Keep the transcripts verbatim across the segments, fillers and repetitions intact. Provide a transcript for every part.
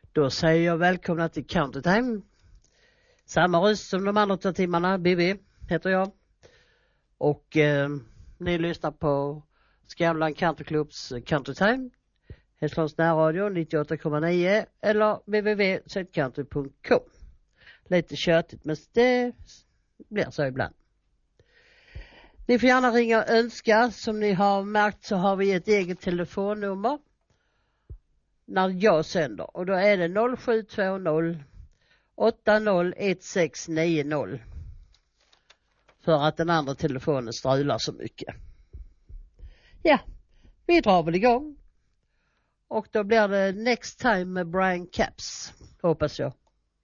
Då säger jag välkomna till Country Time. Samma röst som de andra två timmarna, Bibi heter jag. Och eh, ni lyssnar på Skavlan Country Clubs Country Time. Hässleholms närradio nittioåtta komma nio eller w w w punkt södcountry punkt com. Lite tjötigt, men det blir så ibland. Ni får gärna ringa och önska. Som ni har märkt så har vi ett eget telefonnummer när jag sänder. Och då är det noll sju två noll åtta noll ett sex nio noll. För att den andra telefonen strular så mycket. Ja, vi drar väl igång. Och då blir det Next Time med Brian Capps, hoppas jag.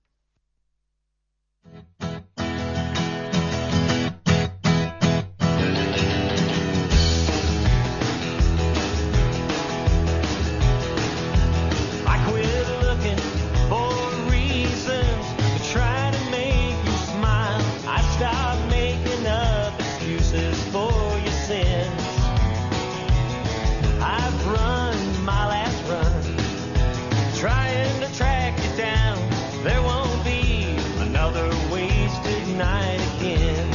Trying to track you down, there won't be another wasted night again.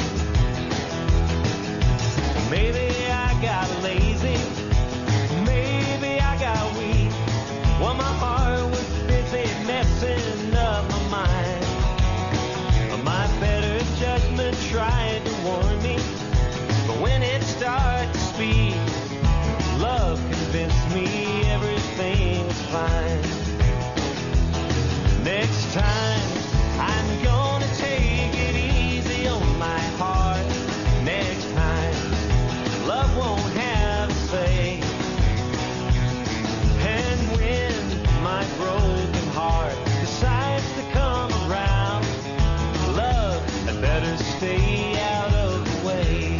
Maybe I got lazy, maybe I got weak. Well, my heart was busy messing up my mind. My better judgment tried to warn me, but when it started to speak, love convinced me everything was fine. Next time, I'm gonna take it easy on my heart. Next time, love won't have a say. And when my broken heart decides to come around, love had better stay out of the way.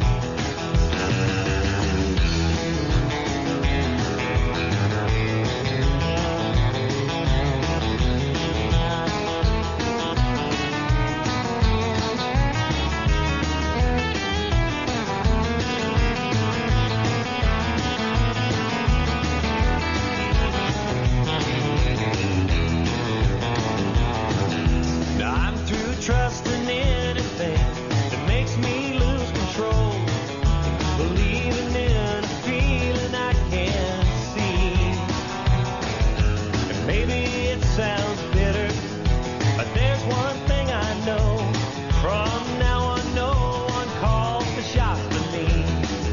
Trusting anything that makes me lose control, believing in a feeling I can't see. And maybe it sounds bitter, but there's one thing I know. From now on, no one calls the shots but me.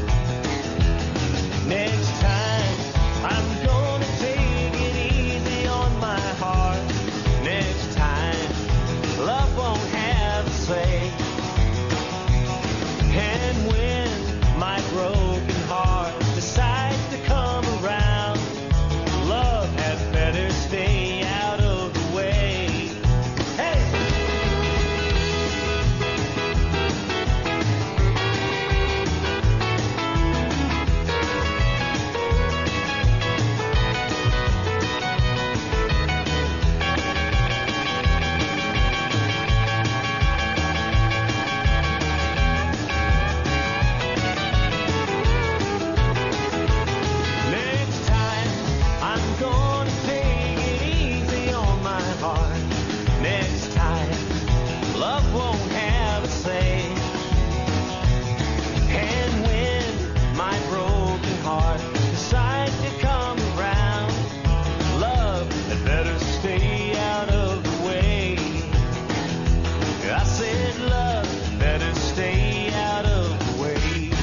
Next time, I'm gonna take it easy on my heart. Next time, love won't have a say. And when my broken heart decides to come around, love had better stay out of the way. Hey! Next time, I'm gonna take it easy on my heart. Next time, love won't have a say. And when my broken heart decides to come around, love had better stay out of the way. I said love had better stay out of the way.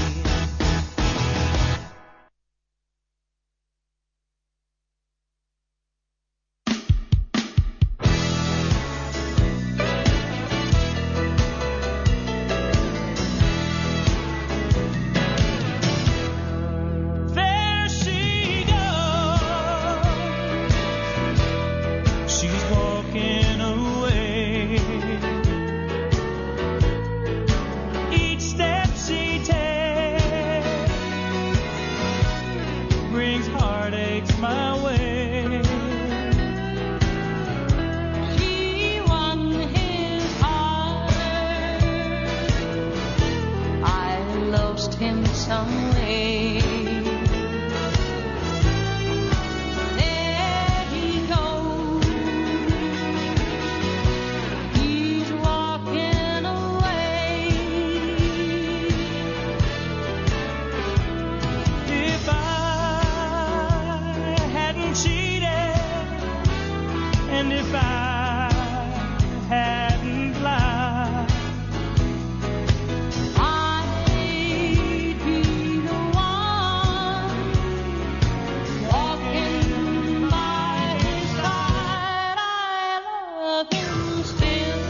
There she goes, she's walking away. Each step she takes brings heartaches my way. She won his heart, I lost him some way. There he goes, if I hadn't lied. I'd be the one walking by his side. I love him still.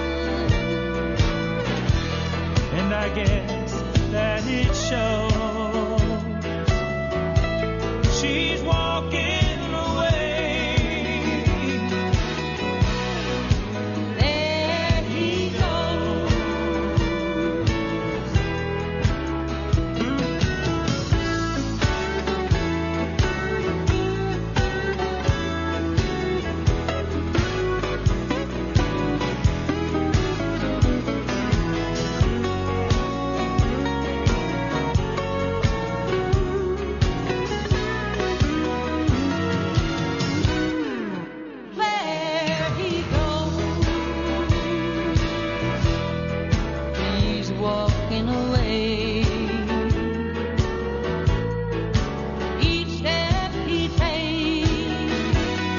And I guess that it shows. She's walking away. There he goes. There he goes. He's walking away. Each step he takes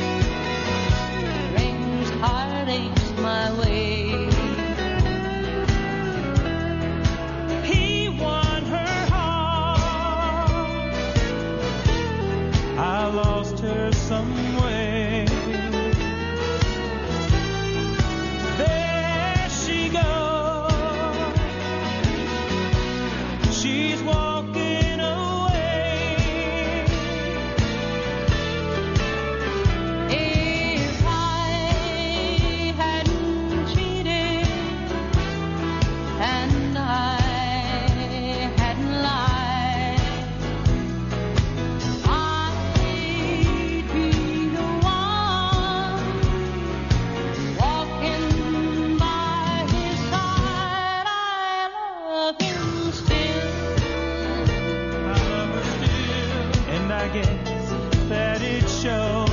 brings heartaches my way. He won her heart. I lost her some way. There she goes. She's walking away. If I hadn't cheated and I hadn't lied, I'd be the one walking by his side. I love him still. I love her still, and I guess that it shows.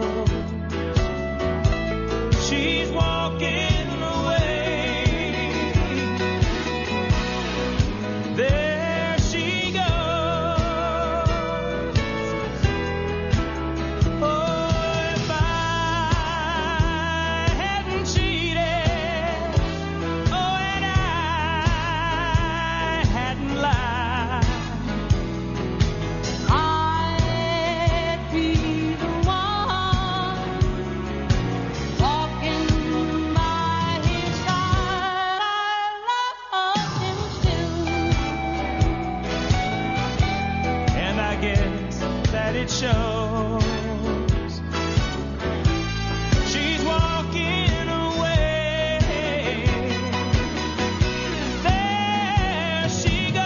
She's walking away. There she goes. Oh, if I hadn't cheated, oh, and I hadn't lied, I'd be the one walking by his side. I love him still. and I guess that it shows. She's walking away. There she goes.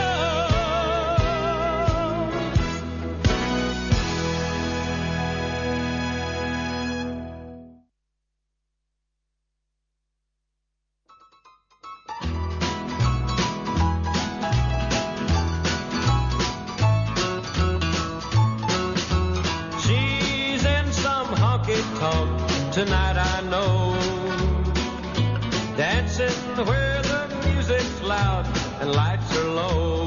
She's in some honky tonk tonight, I know. Dancing where the music's loud and lights are low.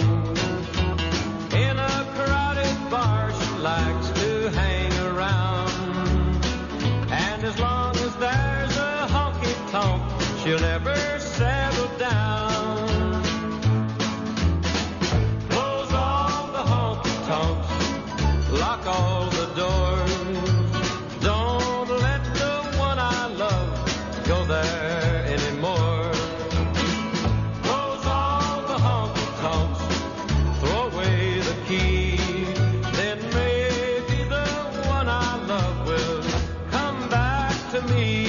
In a crowded bar, she likes to hang around. And as long as there's a honky tonk, she'll never settle down. Close all the honky tonks, lock all the doors. Don't let the one I love go there anymore. Close all the honky tonks, throw away the key. Then maybe the one I love will come back to me.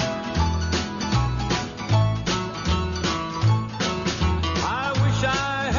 I wish I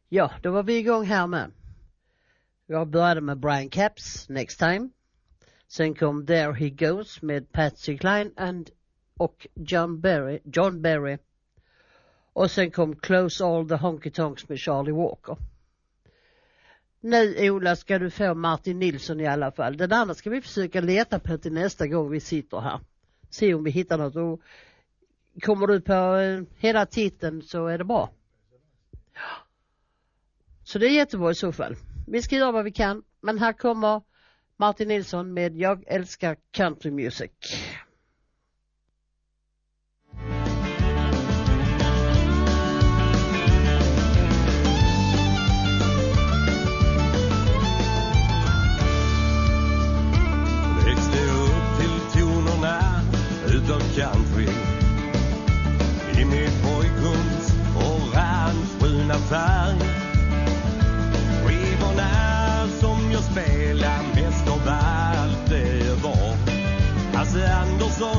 Ja, då var vi igång här med. Jag började med Brian Capps, Next Time. Sen kom There He Goes med Patsy Cline and, och John Berry, John Berry. Och sen kom Close All the Honky Tonks med Charlie Walker. Nu, Ola, ska du få Martin Nilsson i alla fall. Den andra ska vi försöka leta på till nästa gång vi sitter här. Se om vi hittar något. Och kommer du på eh, hela titeln så är det bra. Ja. Så det är jättebra i så fall. Vi ska göra vad vi kan. Men här kommer Martin Nilsson med Jag älskar country music. Växte upp till tonerna utav country i min pojkrums orange-bruna färg. Skivorna som jag spelar mest av allt det var Hasse Andersson.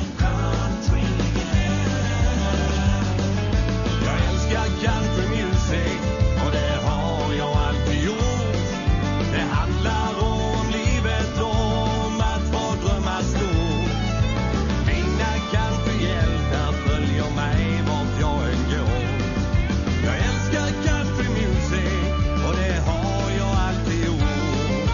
Jag älskar country music och det har jag alltid gjort. Det handlar om livet, om att få drömma stort. Mina countryhjältar följer mig vart jag än går. Jag älskar country music och det har jag alltid gjort.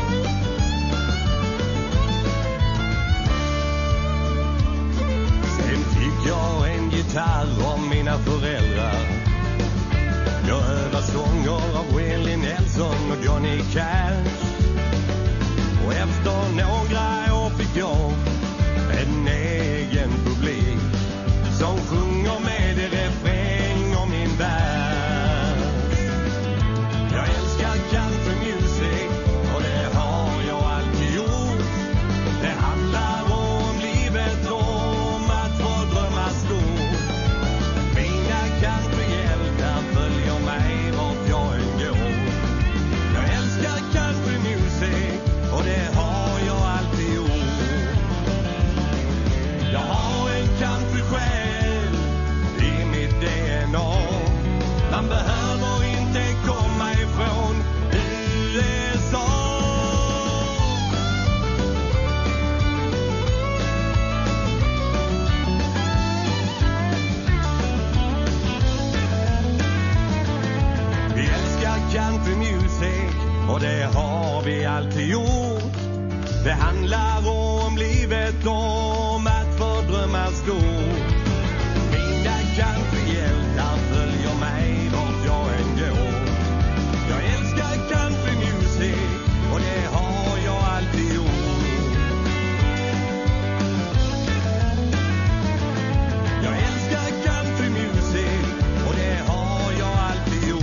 Sen fick jag en gitarr av mina föräldrar. Jag övar sånger av Willie Nelson och Johnny Cash. Och efter några år fick jag en egen publik som sjunger med i refräng om min värld. Jag älskar country music och det har jag alltid gjort. Det handlar om livet, om att få drömma stort. Mina countryhjältar följer mig vart jag än går. Jag älskar country music och det har jag alltid gjort. Jag har en countrysjäl i mitt D N A. Man behöver inte komma ifrån U S A. Vi älskar country music och det har vi alltid gjort. Det handlar om livet, om att få drömma stort. Mina countryhjältar följer mig vart jag än går. Jag älskar country music och det har jag alltid gjort. Jag älskar country music och det har jag alltid gjort.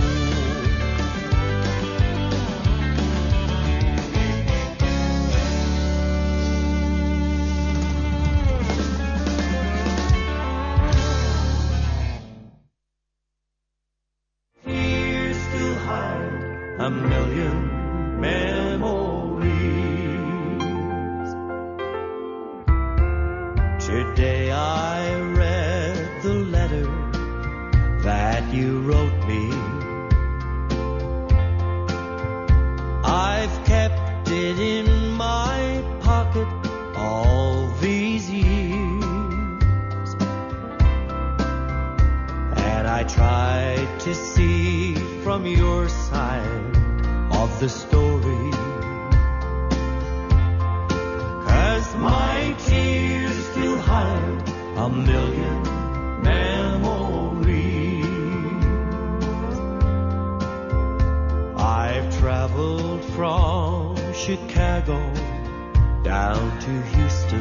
Tears to hide a million memories. Today I read the letter that you wrote me. I've kept it in my pocket all these years, and I tried to see from your side of the story. 'Cause my tears still hide a million memories. I've traveled from Chicago down to Houston.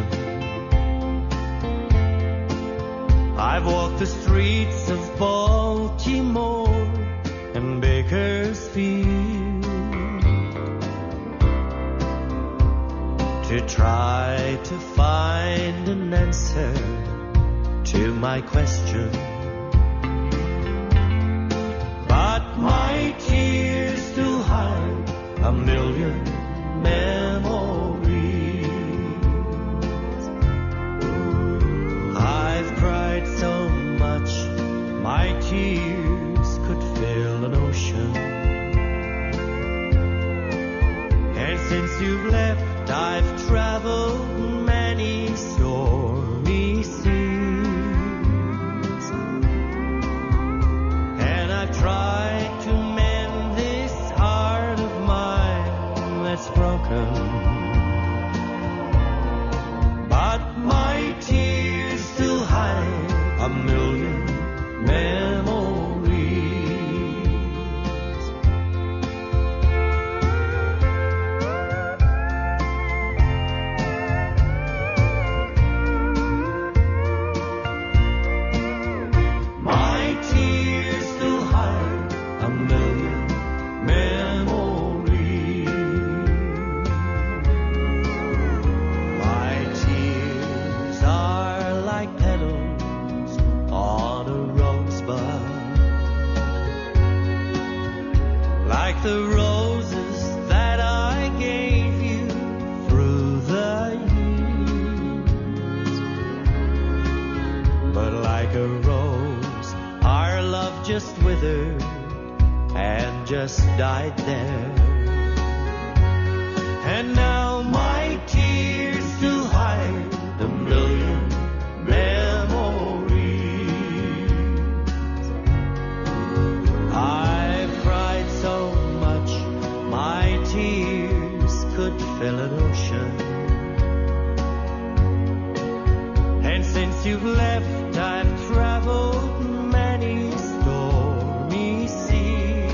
I've walked the streets of Baltimore and Bakersfield to try to find an answer to my question. But my tears still hide a million memories. I've cried so much my tears could fill an ocean. just withered and just died there. And now my tears do hide a million memories. I've cried so much my tears could fill an ocean. And since you've left, I've traveled many stormy seas.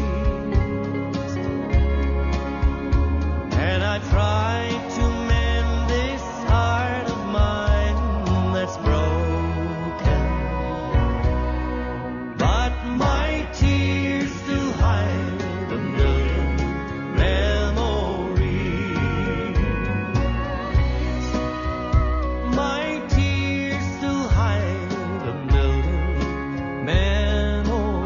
And I tried to mend this heart of mine that's broken. But my tears do hide a million memories. My tears do hide a million memories.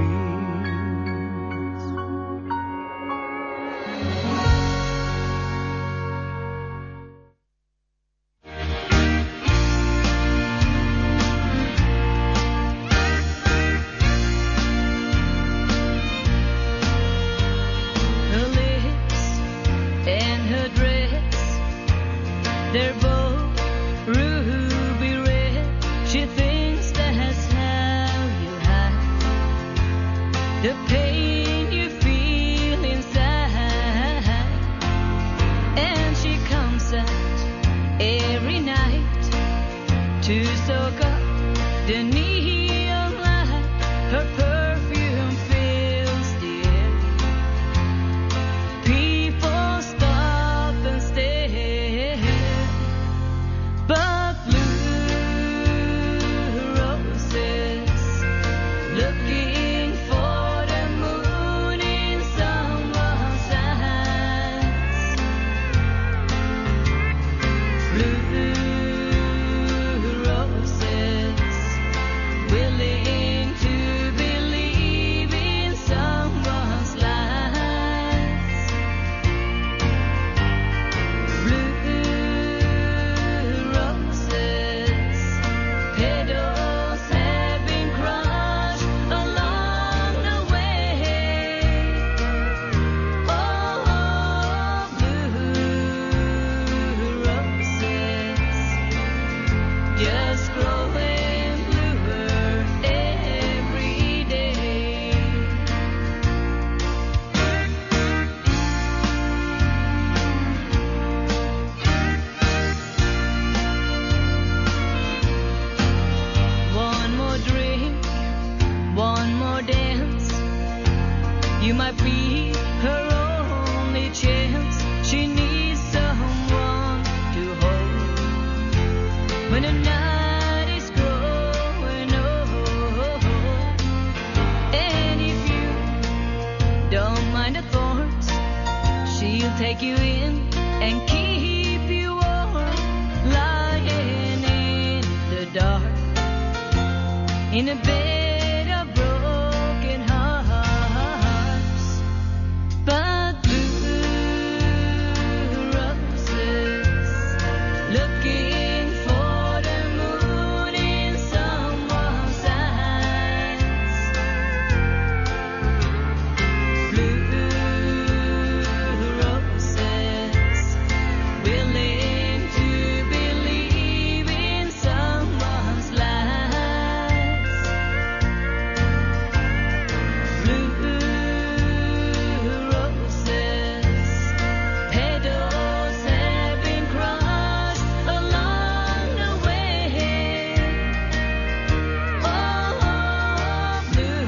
Her lips and her dress, they're both ruby red. She thinks that's how you hide the pain you feel inside. And she comes out every night to soak up the neon light. Her perfume fills the air. People stop and stare, but blue roses looking for the moon in someone's eyes. Blue roses willing to believe in someone's lies. Blue roses, petals have been crushed along the way. Oh, blue roses, just growing bluer every day. One more drink, one more dance. You might be her only chance. She needs someone to hold when the night is growing old. And if you don't mind the thorns, she'll take you in and keep you warm, lying in the dark in a bed of broken hearts. But blue roses looking for the moon in someone's eyes. Blue roses willing to believe in someone's lies. Blue roses, petals have been crushed along the way. Oh, blue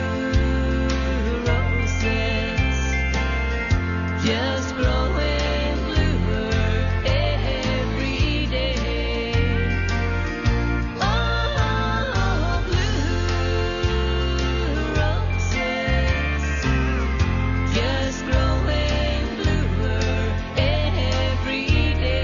roses, just growing bluer every day. Oh, blue roses, just growing bluer every day.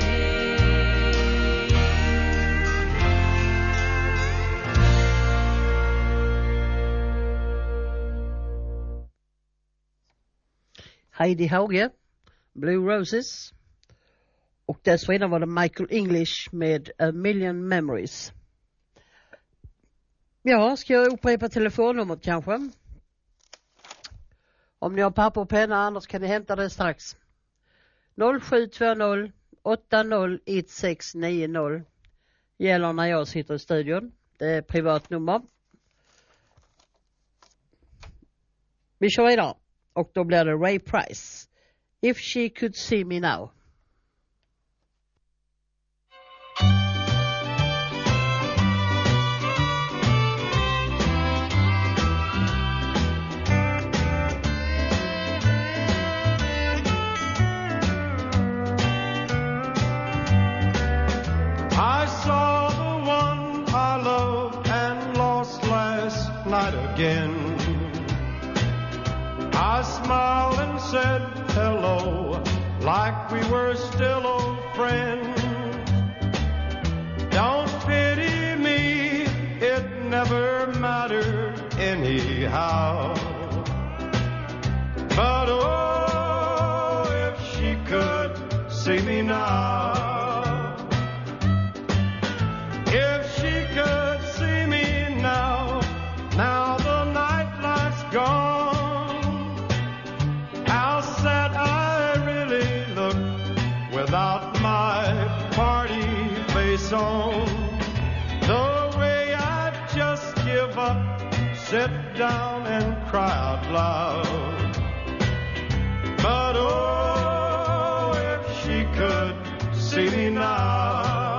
Heidi Hauge, Blue Roses. Och dessförinnan var det Michael English med A Million Memories. Ja, ska jag upprepa telefonnumret kanske? Om ni har papper och penna, annars kan ni hämta det strax. noll sju två noll åtta noll ett sex nio noll gäller när jag sitter i studion. Det är privat nummer. Vi kör vidare. Och då blir det Ray Price. If she could see me now. I saw the one I loved and lost last night again. I smiled and said hello like we were still old friends. Don't pity me, it never mattered anyhow. But oh, if she could see me now. If she could see me now, now the nightlight's gone, how sad I really look without my party face on. The way I just give up, sit down and cry out loud. But oh, if she could see me now.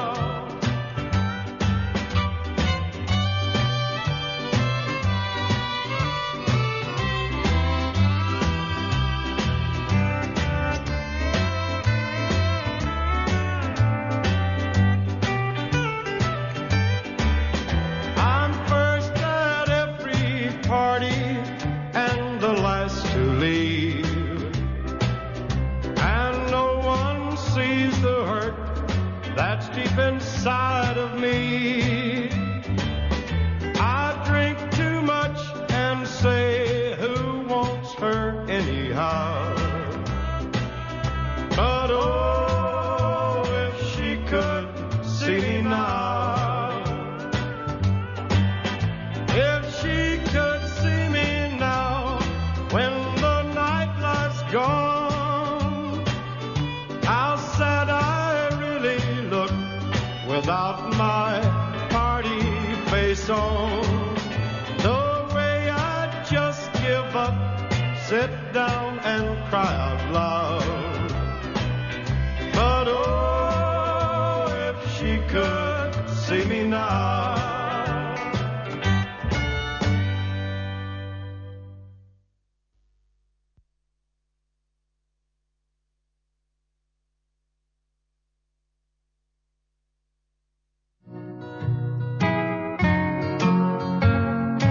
That's deep inside of me. I drink too much and say, who wants her anyhow? But oh, if she could see me now. If she could see me now, when the nightlight's gone, how sad I without my party face on. The way I just give up, sit down and cry out loud. But oh, if she could see me now.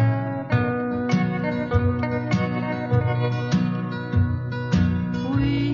We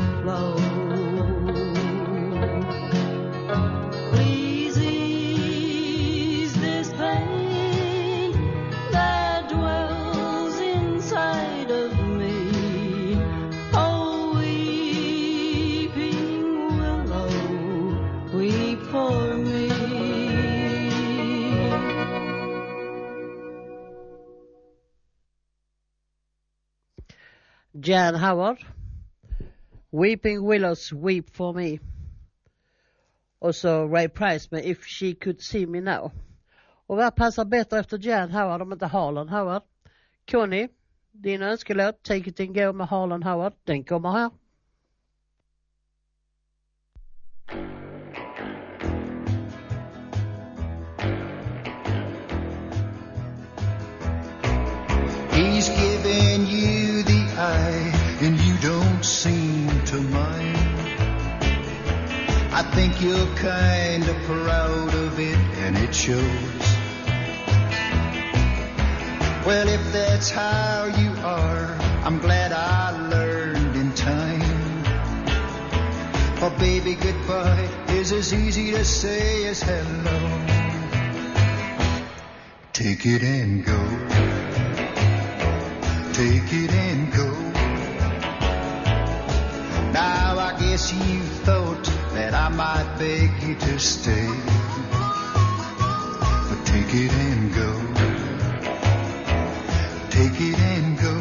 flow. Please ease this pain that dwells inside of me. Oh, weeping willow, weep for me. Jan Howard, Weeping Willows Weep for Me. Och så Ray Price med If She Could See Me Now. Och vad passar bättre efter Jan Howard om inte Harlan Howard? Connie, din önskelåt Take It and Go med Harlan Howard, den kommer här. He's giving you the eye and you don't seem to mind. I think you're kind of proud of it and it shows. Well, if that's how you are, I'm glad I learned in time. For baby, goodbye is as easy to say as hello. Take it and go. Take it and go. Now I guess you thought that I might beg you to stay, but take it and go. Take it and go.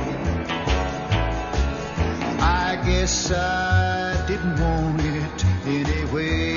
I guess I didn't want it anyway.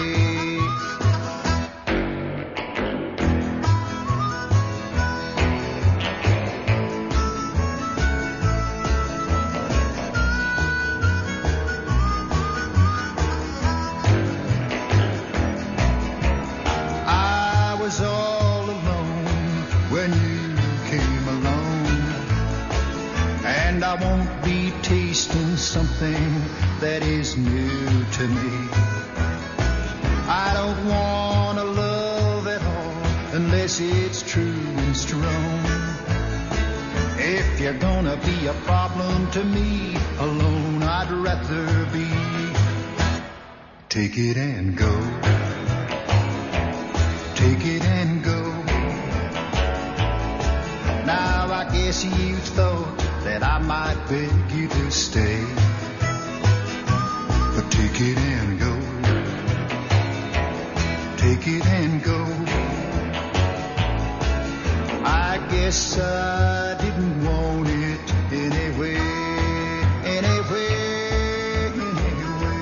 I won't be tasting something that is new to me. I don't want to love at all unless it's true and strong. If you're gonna be a problem to me alone, I'd rather be. Take it and go. Take it and go. Now I guess you thought that I might beg you to stay, but take it and go. Take it and go. I guess I didn't want it anyway. Anyway, anyway.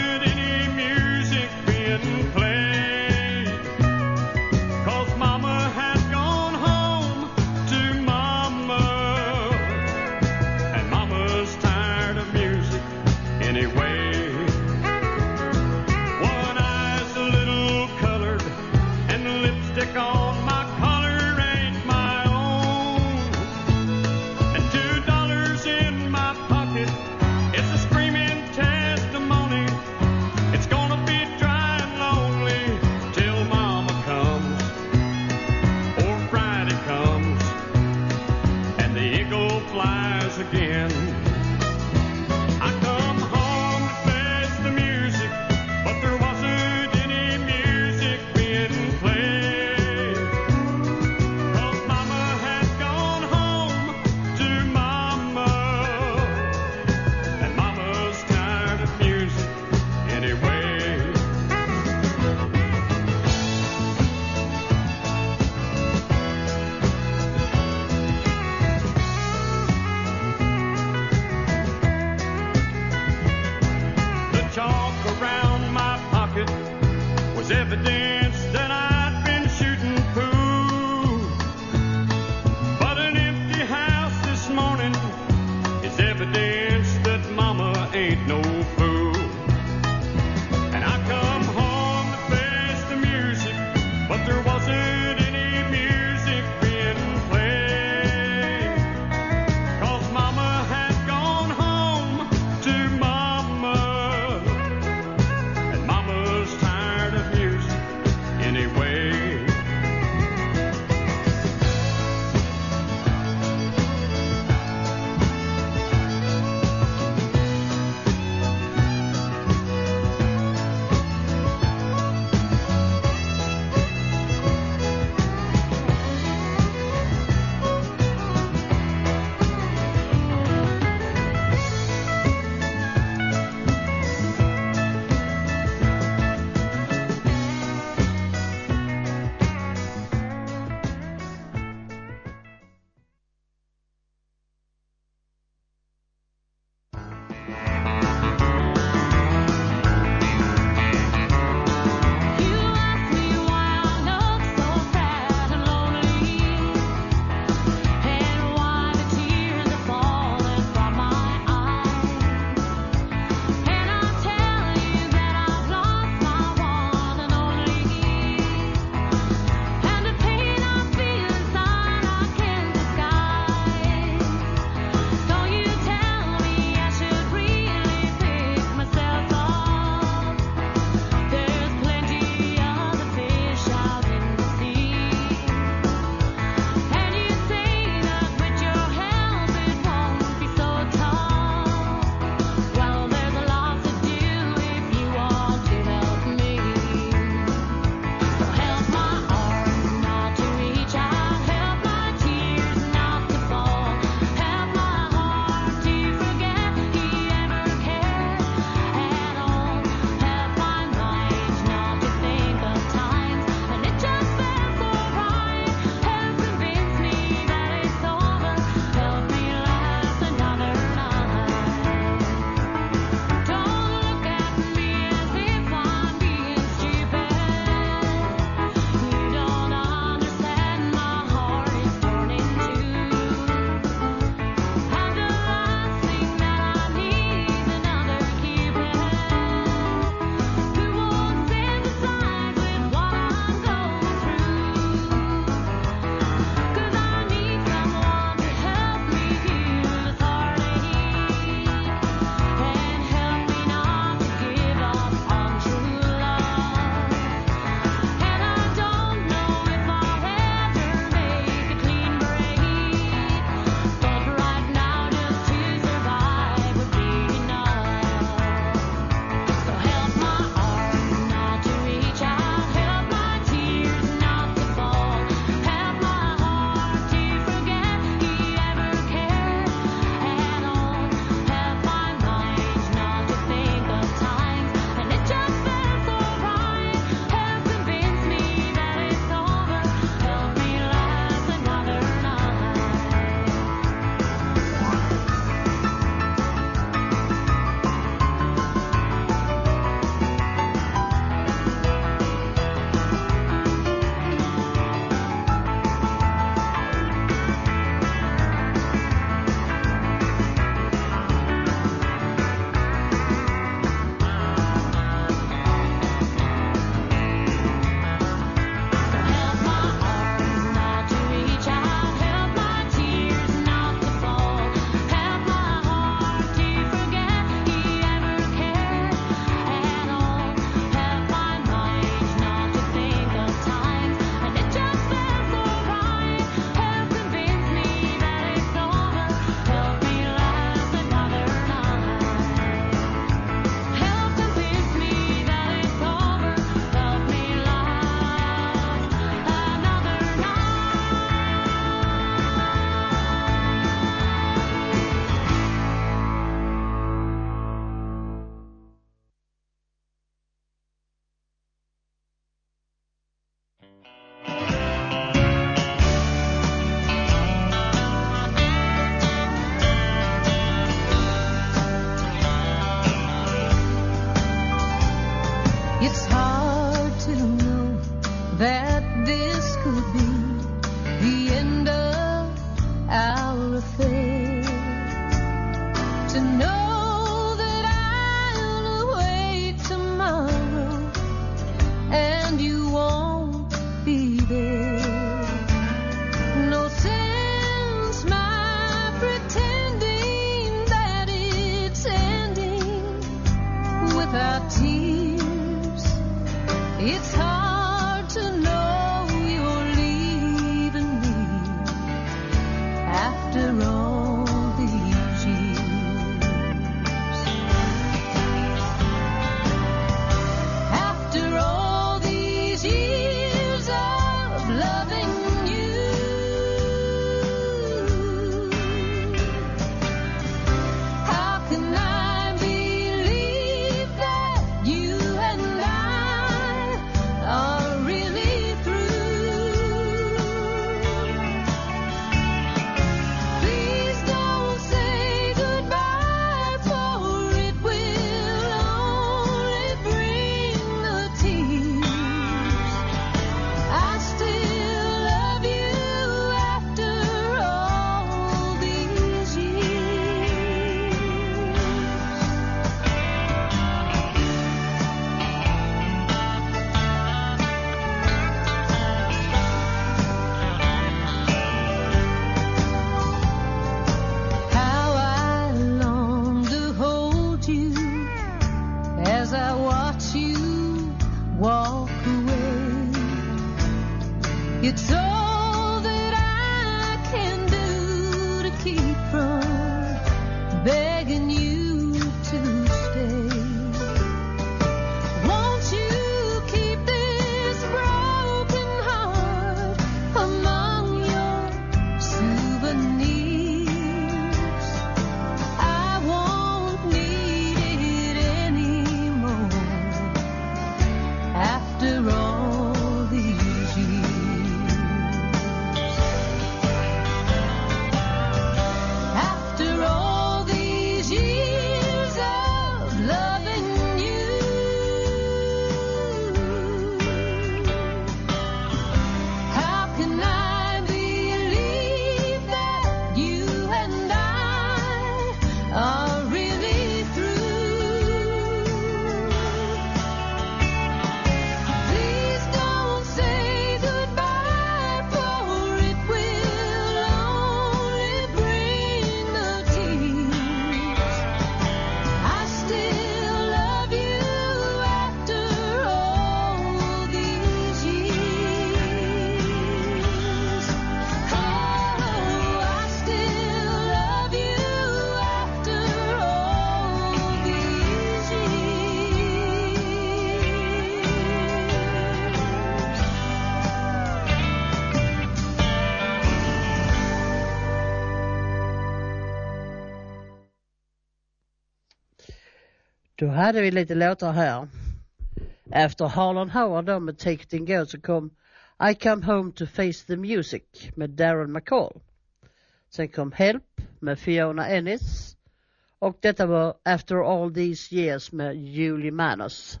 Då hade vi lite låtar här. Efter Harlan Howard då med Take It and Go så kom I Come Home to Face the Music med Darren McCall. Sen kom Help med Fiona Ennis. Och detta var After All These Years med Julie Manos.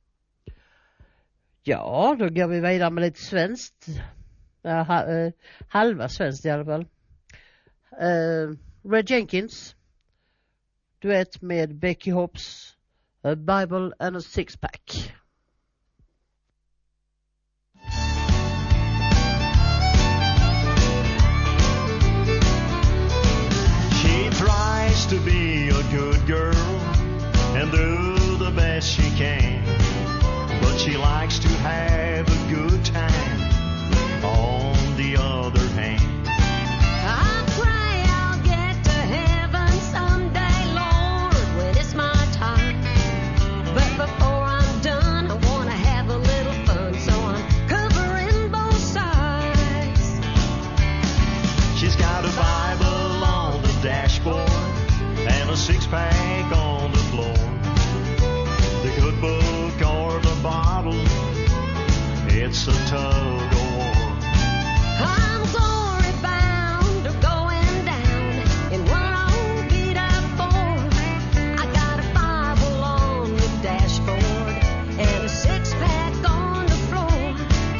Ja, då går vi vidare med lite svenskt. Ja, ha, eh, halva svenskt i alla fall. Uh, Red Jenkins. Duett med Becky Hobbs. A Bible and a Six-Pack. She tries to be a good girl and do the best she can, but she likes to have a good time on the other hand. I pray I'll get to heaven someday, Lord, when it's my time. But before I'm done, I want to have a little fun, so I'm covering both sides. She's got a Bible on the dashboard and a six-pack on the floor. The good book or the bottle, it's a tug of war. I'm glory bound or going down in one old beat up Ford. I got a Bible on the dashboard and a six pack on the floor.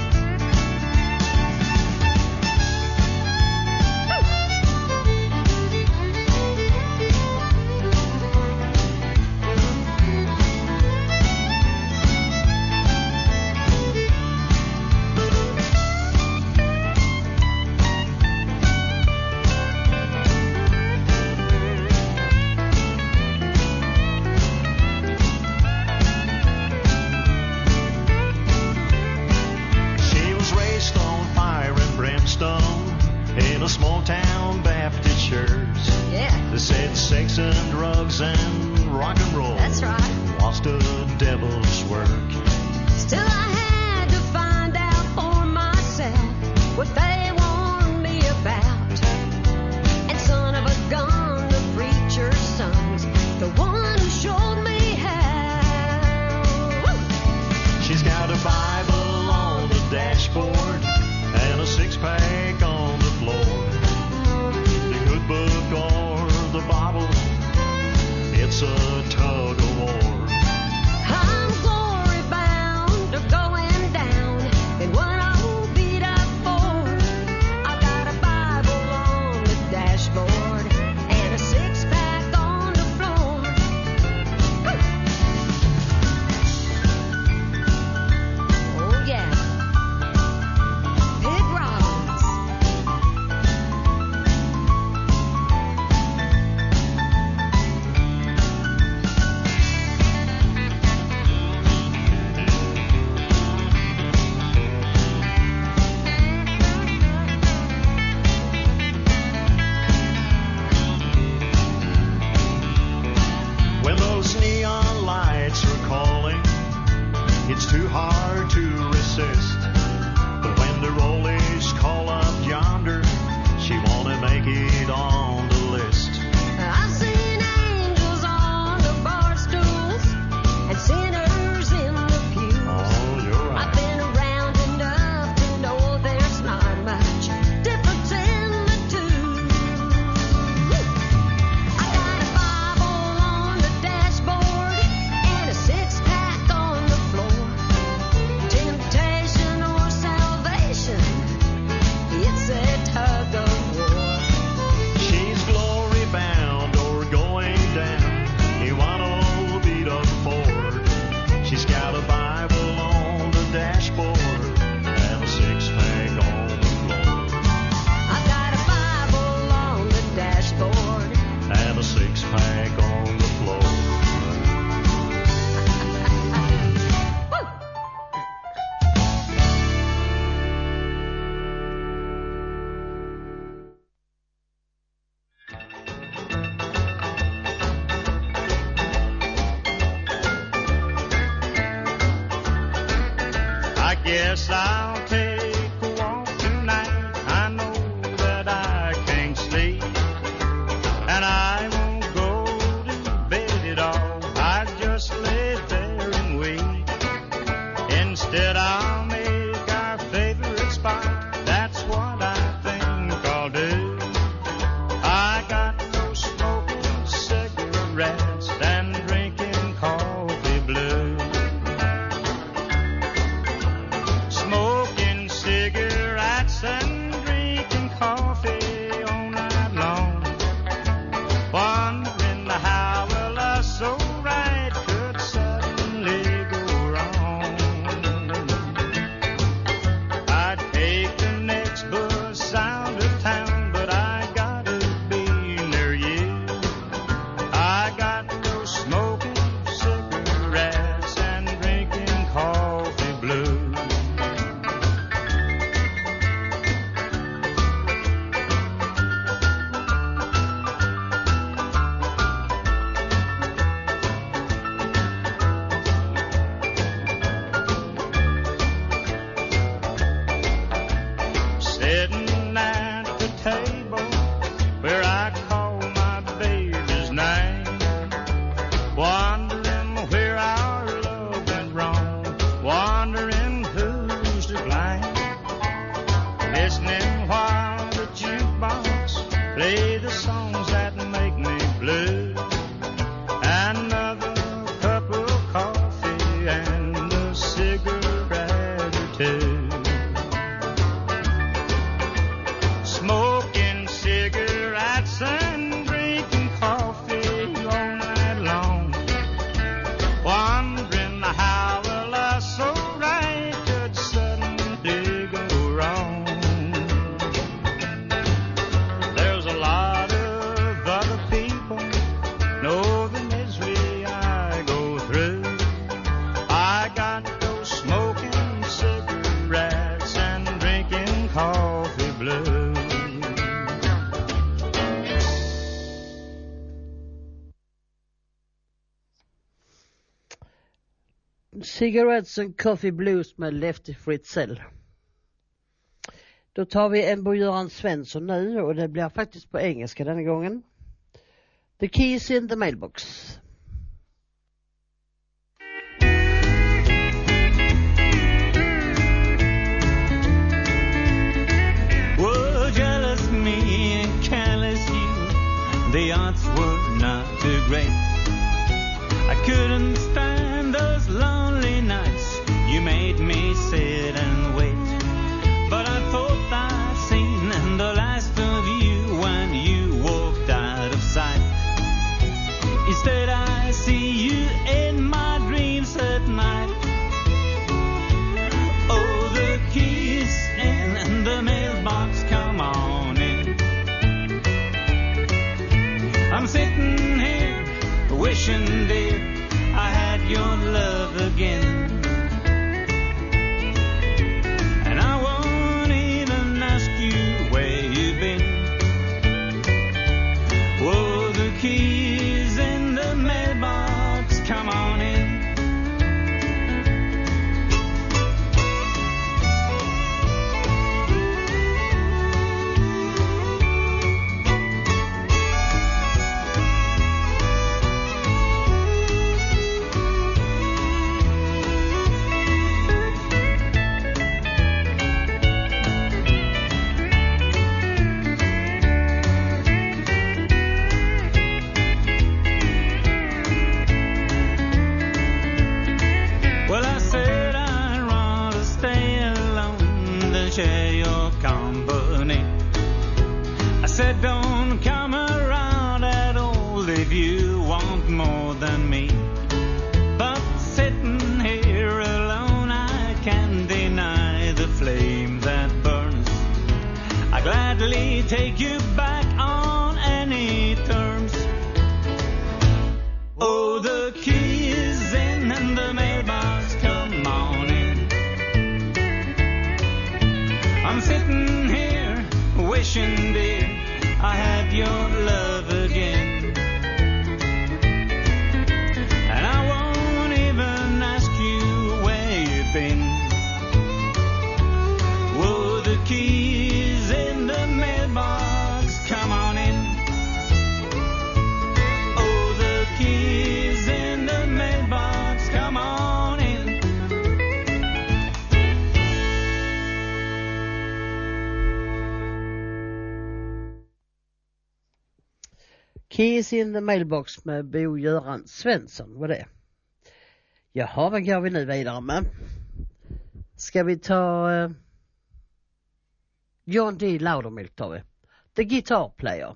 She was raised on fire and brimstone in a small town Baptist church. Yeah, They said sex and drugs and rock and roll that's right. was the devil's work. Still I had to find out for myself what they warned me about. And son of a gun, the preacher's son's the one who showed me how. Woo! She's got a Bible on the dashboard and a six-pack on the floor. The good book or the Bible, it's a tug of war. I'm glory bound or going down in one old beat up Ford. I got a Bible on the dashboard and a six pack on the floor. Oh yeah, Pig Rollins. When those neon lights are calling, it's too hard to resist. But when the rollies call up yonder, she wanna make it on the list. I've seen angels on the bar stools and sinners in the pews. Oh, you're I've right. been around enough to know there's not much difference in the two. I got a Bible on the dashboard and a six pack on the floor. Temptation or salvation, it's a tug of war. She's glory bound or going down. He want old beat up Ford. She's got a Bible on the dashboard and a six pack on the floor. I got a Bible on the dashboard. And a six pack on the floor. I guess I'll take a walk tonight. I know that I can't sleep, and I won't go to bed at all. I just play the songs that make me blue. Another cup of coffee and a cigarette or two. Smoking cigarettes and drinking coffee all night long. Wondering how a life so right could suddenly go wrong. There's a lot of other people know the misery I go through. I got those smoking cigarettes and drinking coffee blues. Cigarettes and Coffee Blues med Lefty Fritzell. Då tar vi en Bo-Göran Svensson nu och det blir faktiskt på engelska denna gången. The Keys in the Mailbox. Were jealous me and careless you. The odds were not too great. I couldn't stand those lonely nights. You made me sit and wait. But I thought I'd seen the last of you when you walked out of sight. Instead I see you in my dreams at night. Oh, the keys in the mailbox, come on in. I'm sitting here wishing, dear, I had your love again. And I won't even ask you where you've been. Whoa, the keys in the mailbox, come on in. Well, I said I'd rather stay alone than share your company. I said don't come around at all if you want more than me. But sitting here alone, I can't deny the flame that burns. I gladly take you back on any terms. Oh, the keys in the mailbox, come on in. I'm sitting here wishing, dear, I had your love again. And I won't even ask you where you've been. Whoa, the keys in the mailbox, come on in. Oh, the keys in the mailbox, come on in. Keys in the Mailbox med Bo-Göran Svensson var det. Jaha, vad går vi nu vidare med? Ska vi ta uh, John D. Loudermilk tar vi. The Guitar Player.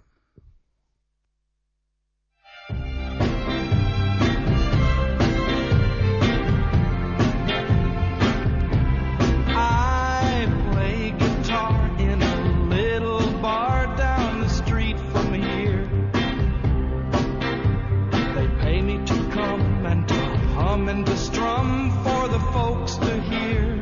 I play guitar in a little bar down the street from here. They pay me to come and to hum and to strum for the folks to hear.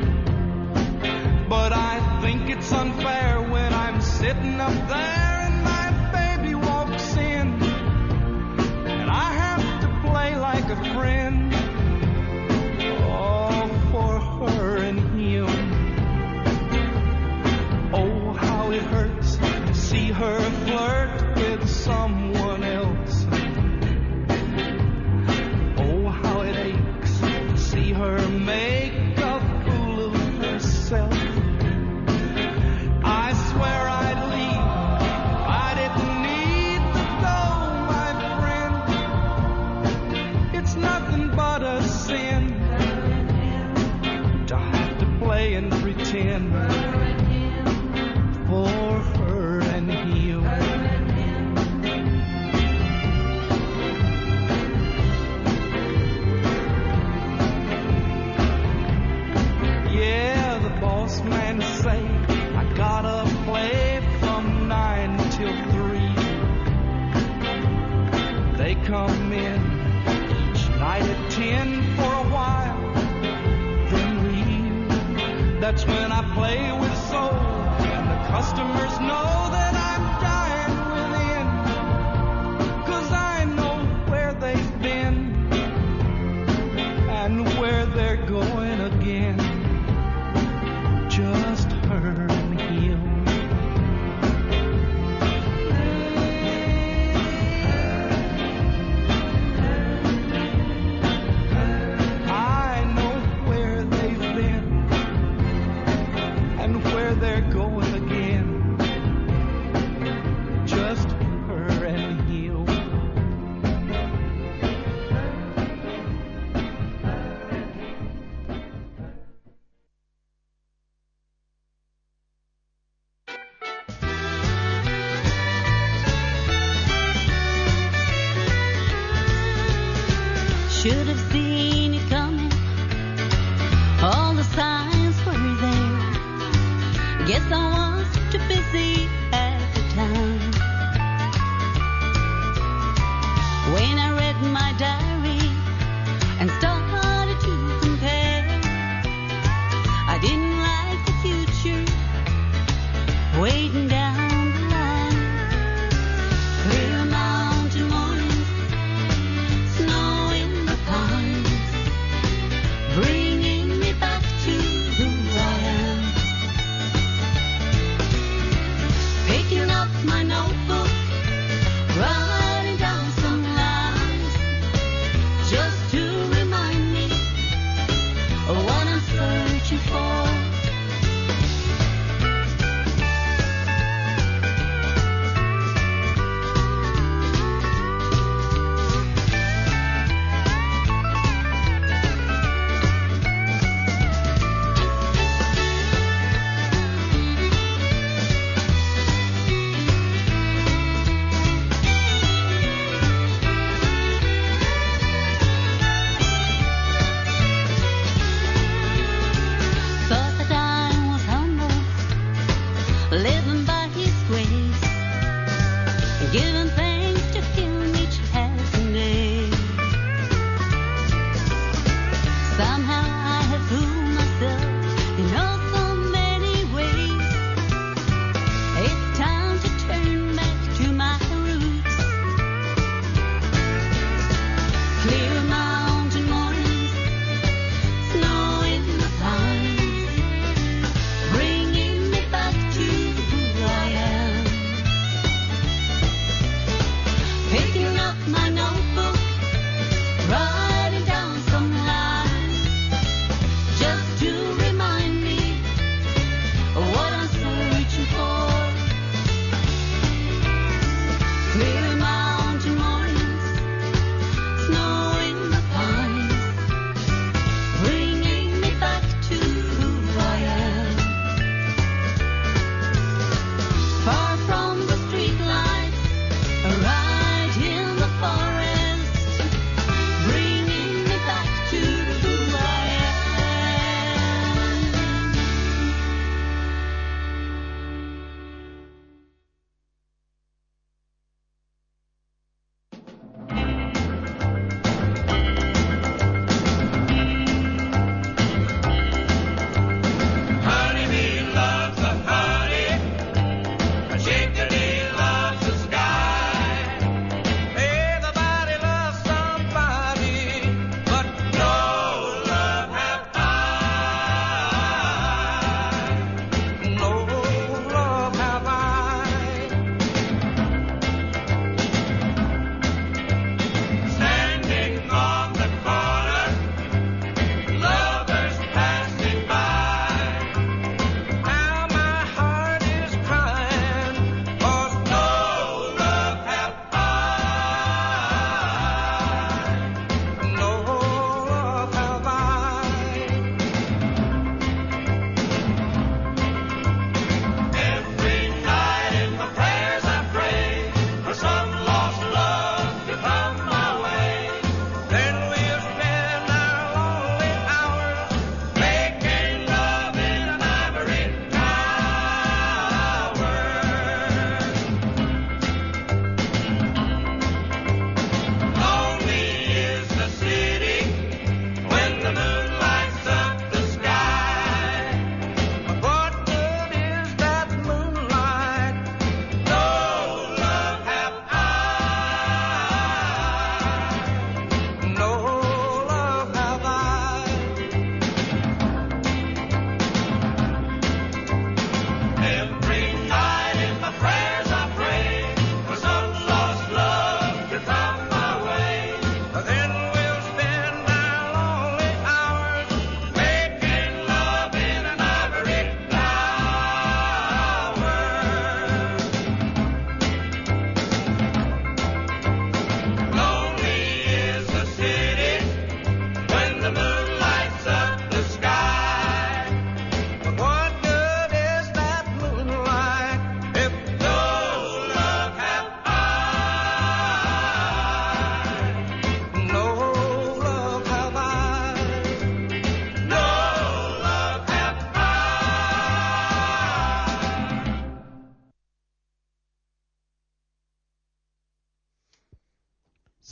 But I think it's unfair when I'm sitting up there and my baby walks in, and I have to play like a friend. Oh, for her and him. Oh, how it hurts to see her flirt with someone else. Oh, how it aches to see her make a fool of herself. I swear I'd leave if I come in each night at ten for a while, then leave. That's when I play with soul, and the customers know that I'm dying within, 'cause I know where they've been and where they're going again. Just her and him. I know where they've been and where they're going again. Just her and him. Should have seen it coming. All the signs were there. Guess I was too busy at the time. When I read my diary and started to compare, I didn't like the future waiting down the line. Clear mountain mornings, snow in the pines, bringing me back to who I am.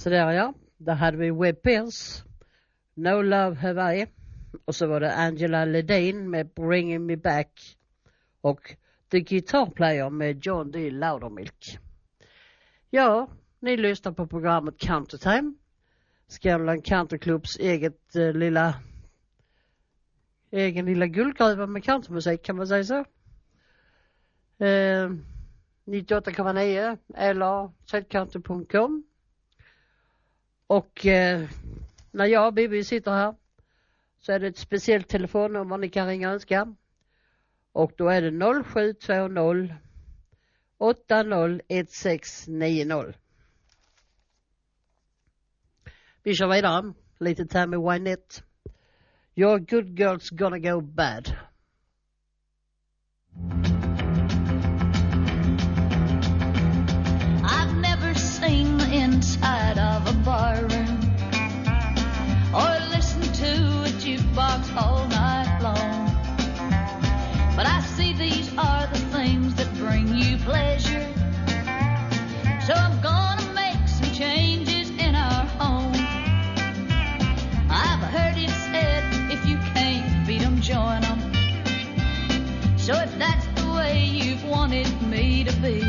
Så där ja, där hade vi Webb Pierce, No Love Have I. Och så var det Angela Ledane med Bringing Me Back. Och The Guitar Player med John D. Loudermilk. Ja, ni lyssnar på programmet Country Time. Skavlan Country Clubs eget eh, lilla egen lilla guldgruva med countrymusik, kan man säga så. Eh, nittioåtta komma nio eller zcountry punkt com. Och eh, när jag och Bibi sitter här så är det ett speciellt telefonnummer ni kan ringa och önska. Och då är det noll sju två noll åtta noll ett sex nio noll. Vi kör vidare. Lite Tammy Wynette. Your good girl's gonna go bad. I've never seen the inside of a bar room or listened to a jukebox all night long. But I see these are the things that bring you pleasure. So I'm gonna make some changes in our home. I've heard it said, if you can't beat 'em, join 'em. So if that's the way you've wanted me to be,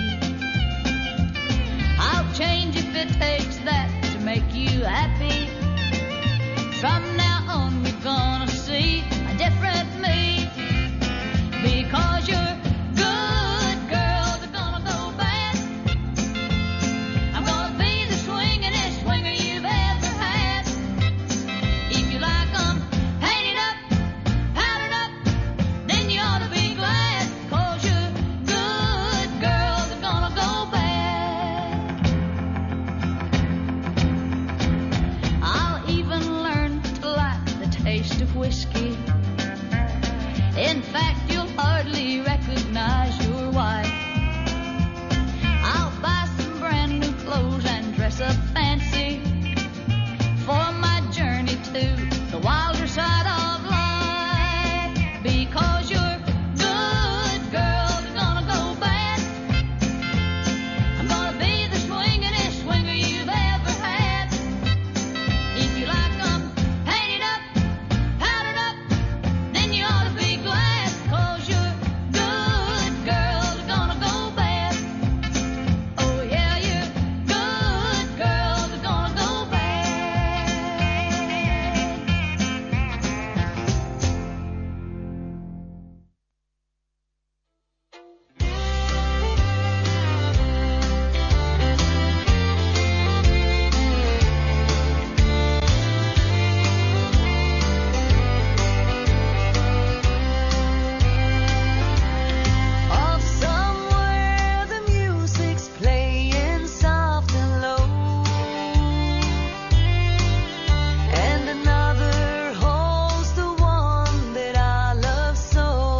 I'll change if it takes that to make you happy. From now on you're gonna see a different me. Because you're good girls are gonna go bad. I'm gonna be the swingin'est swinger you've ever had. If you like 'em painted up, powdered up, then you ought to be glad. 'Cause you're good girls are gonna go bad. I'll even learn to like the taste of whiskey. In fact, you'll hardly recognize your wife. I'll buy some brand new clothes and dress up fancy for my journey to the wilder side of life. Because you're good girls are gonna go bad. I'm gonna be the swingin'est swinger you've ever had. If you like 'em painted up, powdered up, then you ought to be glad. 'Cause you're good girls are gonna go bad. Oh yeah, you're good girls are gonna go bad. Off somewhere the music's playing soft and low, and another holds the one that I love so.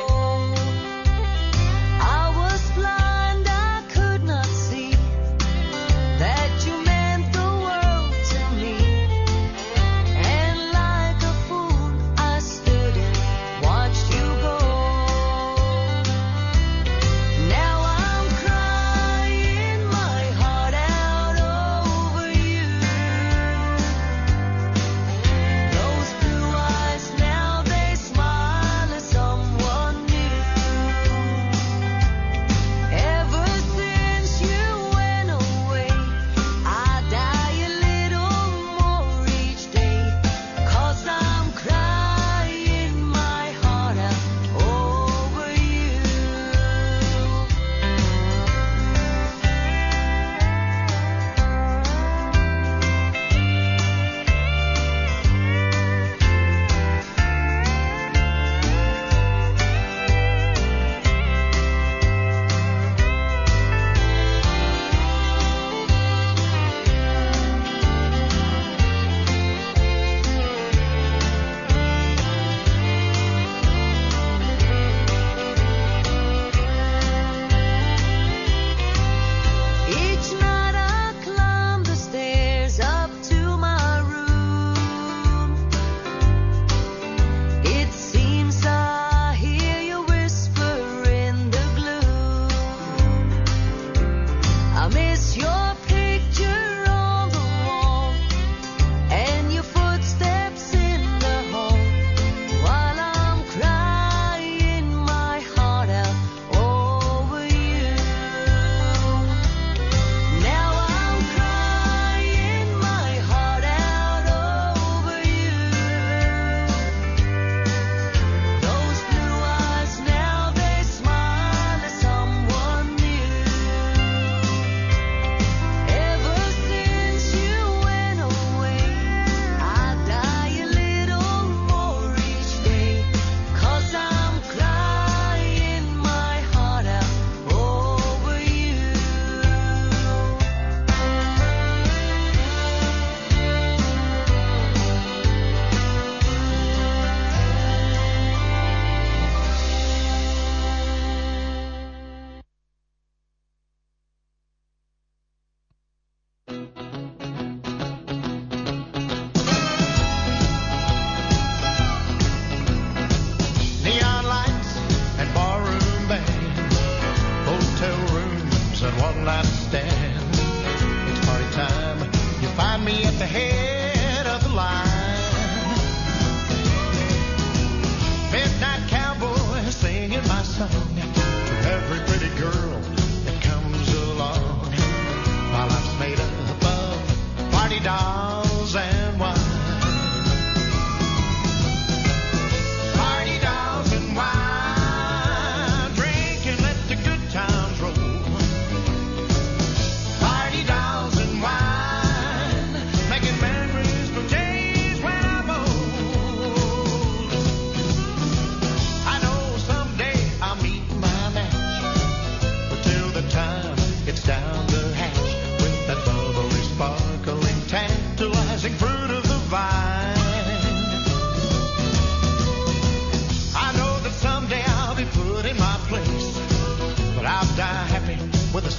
I was blind, I could not see that you meant the world to me. And like a fool I stood and watched you go. Now I'm crying my heart out over you. Those blue eyes now they smile at someone new. Ever since you went away, I die a little more each day. 'Cause I'm crying my heart out over you. Each night I climb the stairs up to my room. It seems I hear you whisper in the gloom. I miss your picture on the wall.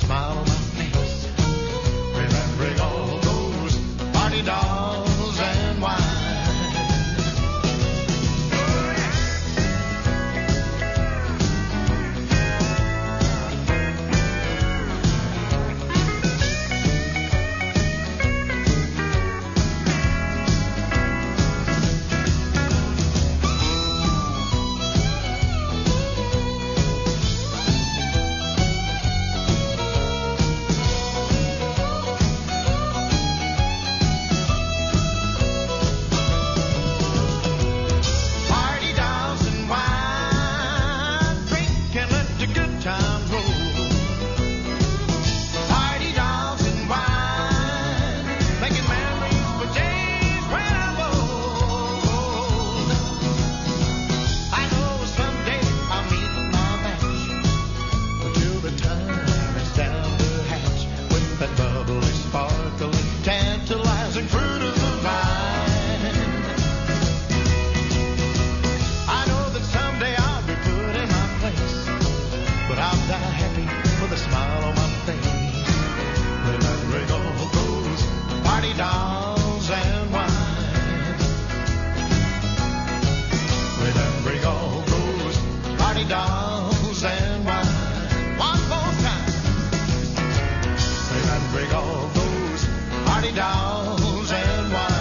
smile on my face, remembering all those party dolls and wine. Party dolls and wine, drink and let the good times roll. Party dolls and wine, making memories for days when I'm old. I know someday I'll meet my match, but till the time it's down the hatch with that bubbly, sparkling, tantalizing fruit of the vine. I know that someday I'll be put in my place, but I'll die happy with a smile on my face, remembering all those party dolls and wine. Remembering all those party dolls and wine. One more time. Remembering all those party dolls and wine.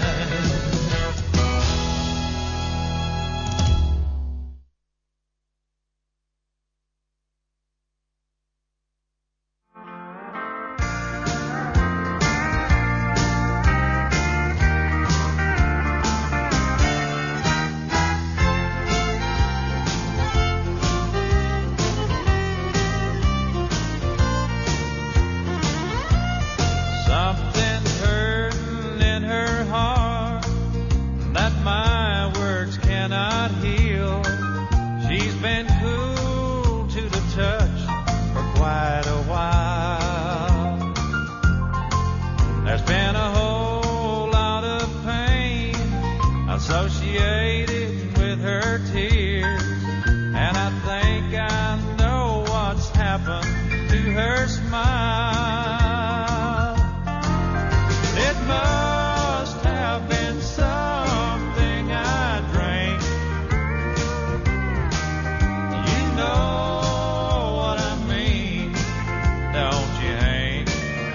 Something's hurting in her heart that my words cannot heal. She's been cool to the touch for quite a while. There's been a whole lot of pain associated with her tears, and I think I know what's happened to her smile. It must have been something I drank. You know what I mean, don't you, Hank?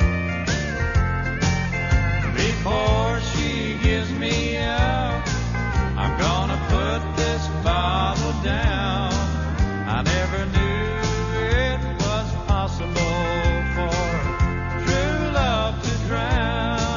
Before she gives me up, I'm gonna put this bottle down. I never knew it was possible for true love to drown.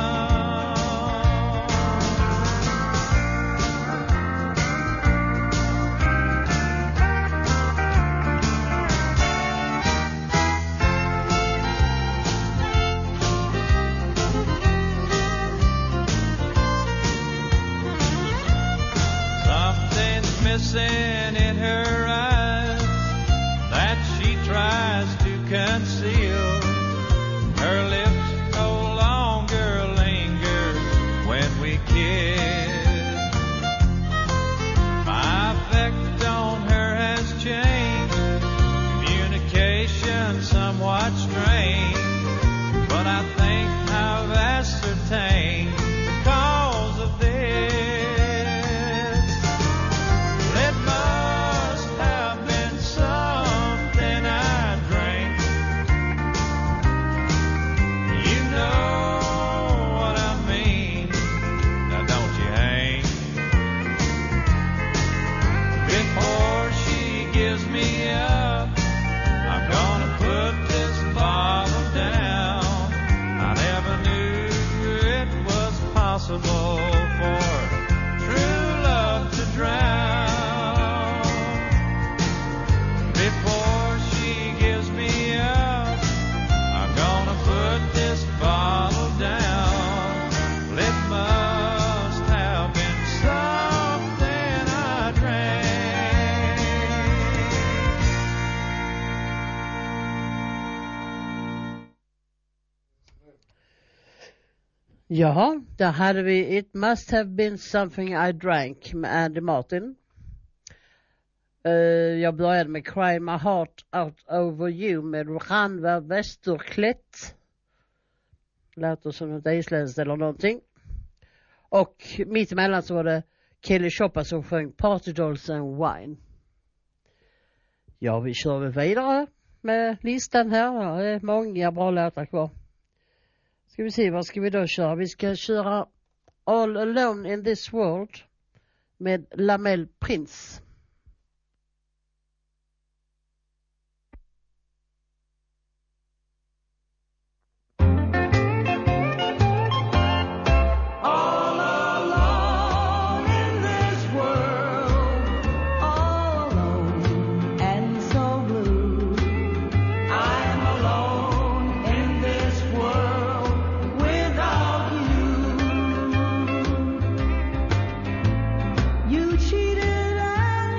Something's missing in her eyes that she tries to conceal. Her lips no longer linger when we kiss. My effect on her has changed, communication somewhat strained, but I think I've ascertained the cause of this. It must have been something I drank. You know what I mean, now don't you, Hank? Before she gives me up, I'm gonna put this bottle down. I never knew it was possible for true love to drown. Before she gives me up, I'm gonna put this bottle down. It must have been something I drank. Jaha, där hade vi It Must Have Been Something I Drank med Andy Martin. Uh, jag började med Cry My Heart Out Over You med Ranva Westerklätt. Låter som något isländskt eller någonting. Och mitt emellan så var det Kelly Choppa som sjöng Party Dolls and Wine. Ja, vi kör väl vidare med listan här. Det är många bra låtar kvar. Ska vi se, vad ska vi då köra? Vi ska köra All Alone in This World med Lamel Prince. You cheated and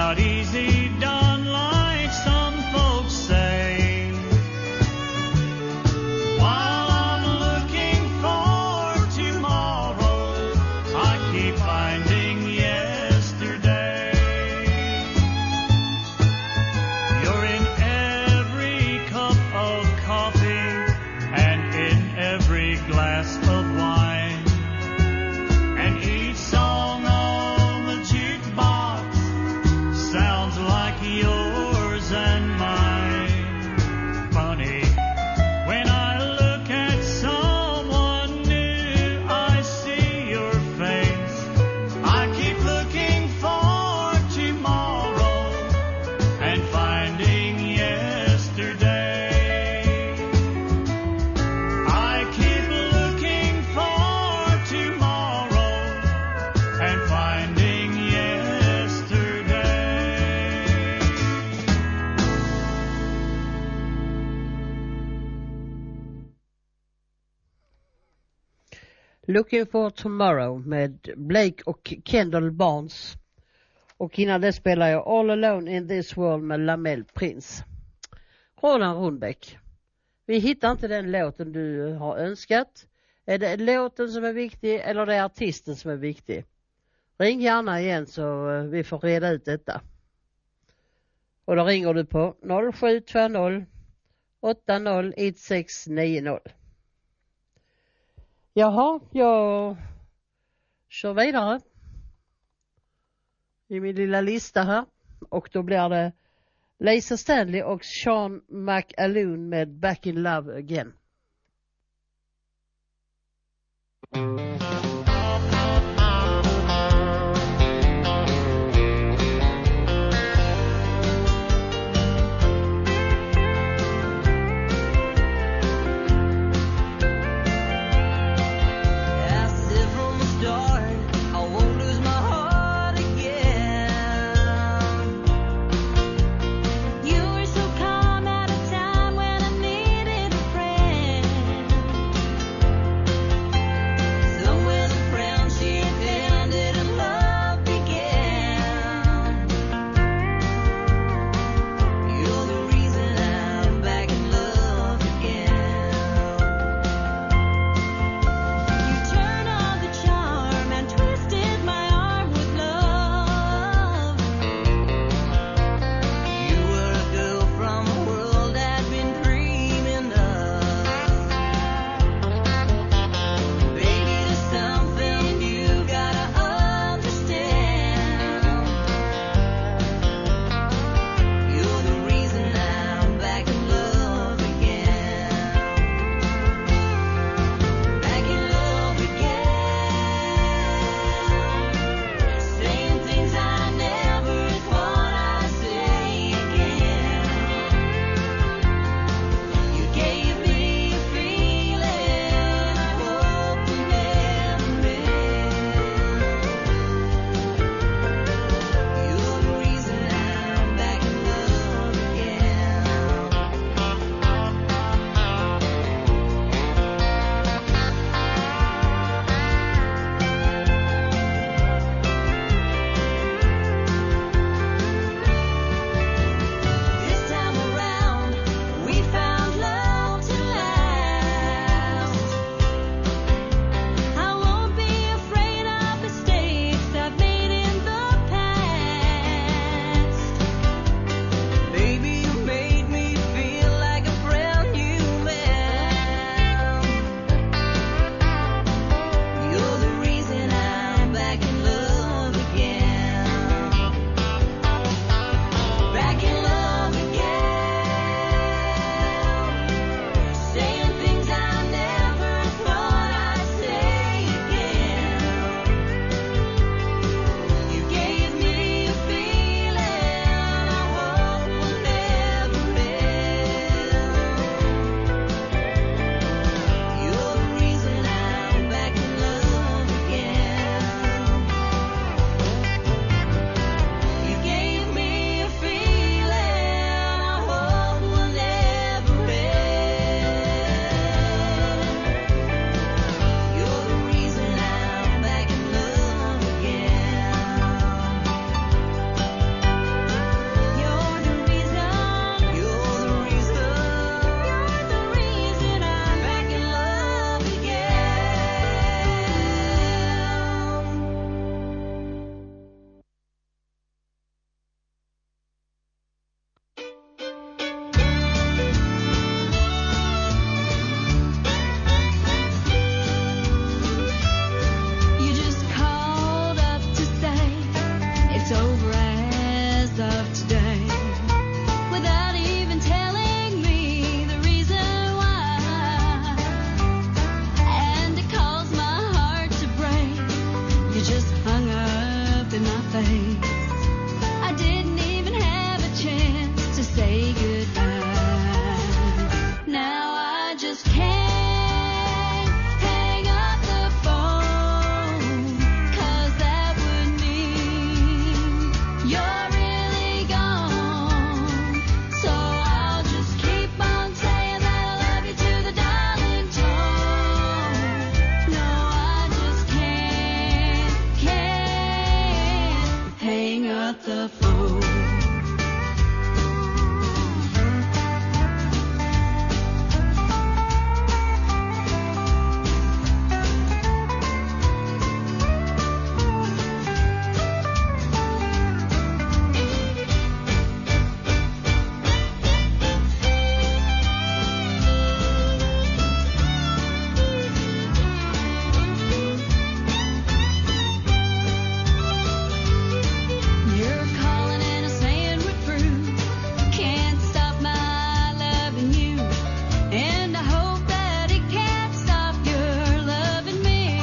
not easy done like some folks say. While I'm looking for tomorrow, I keep finding yesterday. You're in every cup of coffee and in every glass of wine, and each song on the jukebox sounds like yours and mine. Funny, when I look at someone new, I see your face. I keep looking for tomorrow and finding yesterday. I keep looking for tomorrow and finding yesterday. Looking for Tomorrow med Blake och Kendall Barnes. Och innan det spelar jag All Alone in This World med Lamel Prince. Roland Rundbäck, vi hittar inte den låten du har önskat. Är det låten som är viktig eller är det artisten som är viktig? Ring gärna igen så eh, vi får reda ut detta. Och då ringer du på noll sju två noll åtta noll ett sex nio noll. Jaha, jag kör vidare i min lilla lista här. Och då blir det Lisa Stanley och Sean McAloon med Back in Love Again. I said from the start, I won't lose my heart again. You were so calm at a time when I needed a friend. face. I didn't even have a chance to say goodbye. Now I just can't hang up the phone, 'cause that would mean you're really gone. So I'll just keep on saying that I love you to the dialing tone. No, I just can't, can't hang up the phone. You're calling and a saying we're through. Can't stop my loving you, and I hope that it can't stop your loving me.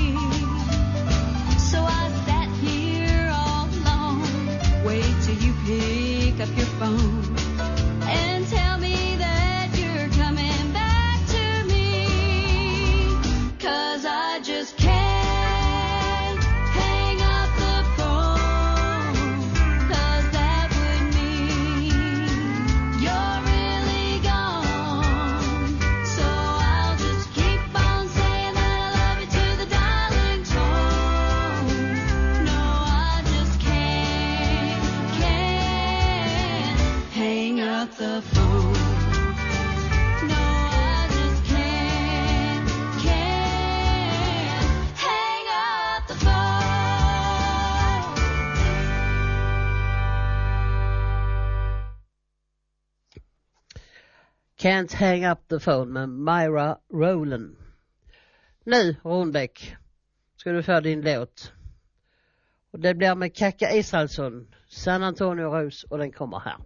So I sat here all alone, wait till you pick up your phone and tell me that you're coming back to me. 'Cause I just can't hang up the phone, 'cause that would mean you're really gone. So I'll just keep on saying that I love you to the dialing tone. No, I just can't, can't hang up the phone. No, I just can't, can't hang up the phone. Can't hang up the phone med Myra Rowland. Nu, Ronbäck, ska du få din låt. Och det blir med Kaka Israelsson, San Antonio Rose, och den kommer här.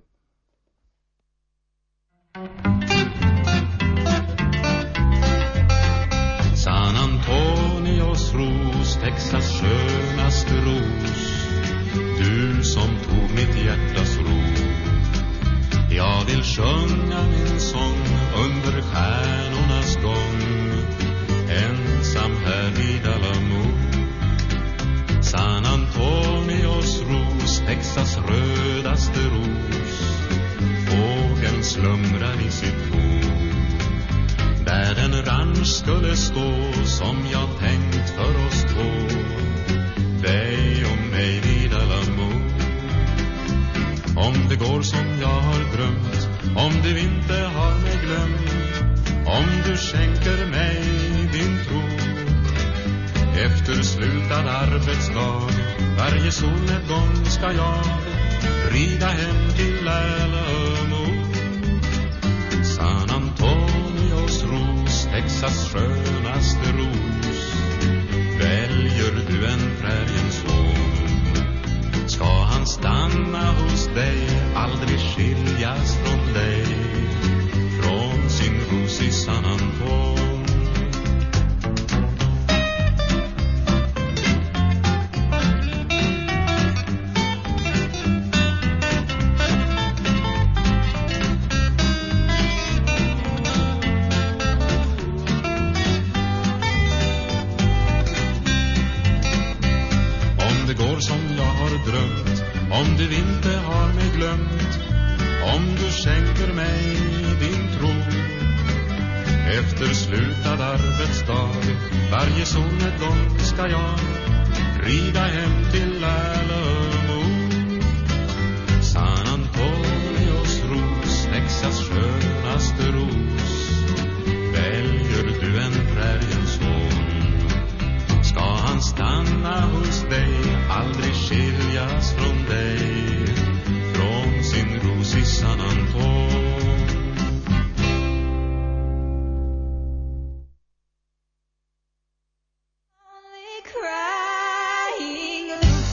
San Antonios ros, Texas skönaste ros, du som tog mitt hjärtas ro. Jag vill sjunga min sång under stjärnornas gång, ensam här vid Alamo. San Antonios ros, Texas rödaste ros, fågeln slumrar i sitt bo. Där en ranch skulle stå som jag tänkt för oss två, dig och mig vid Alamo. Om det går som jag har drömt, om du inte har mig glömt, om du skänker mig din tro. Efter slutad arbetsdag, varje solnedgång ska jag rida hem till Alamo. San Antonios ros, Texas skönaste ros, väljer du en präriens son, ska han stanna hos dig, aldrig skiljas från dig, från sin ros i San Anton. Om du inte har mig glömt, om du skänker mig din tro. Efter slutad arbetsdag, varje solnedgång ska jag rida hem till Alamo. San Antonios ros, Texas skönaste ros, väljer du en präriens son, ska han stanna hos dig, aldrig skiljas från dig, från sin ros i San Anton. Only crying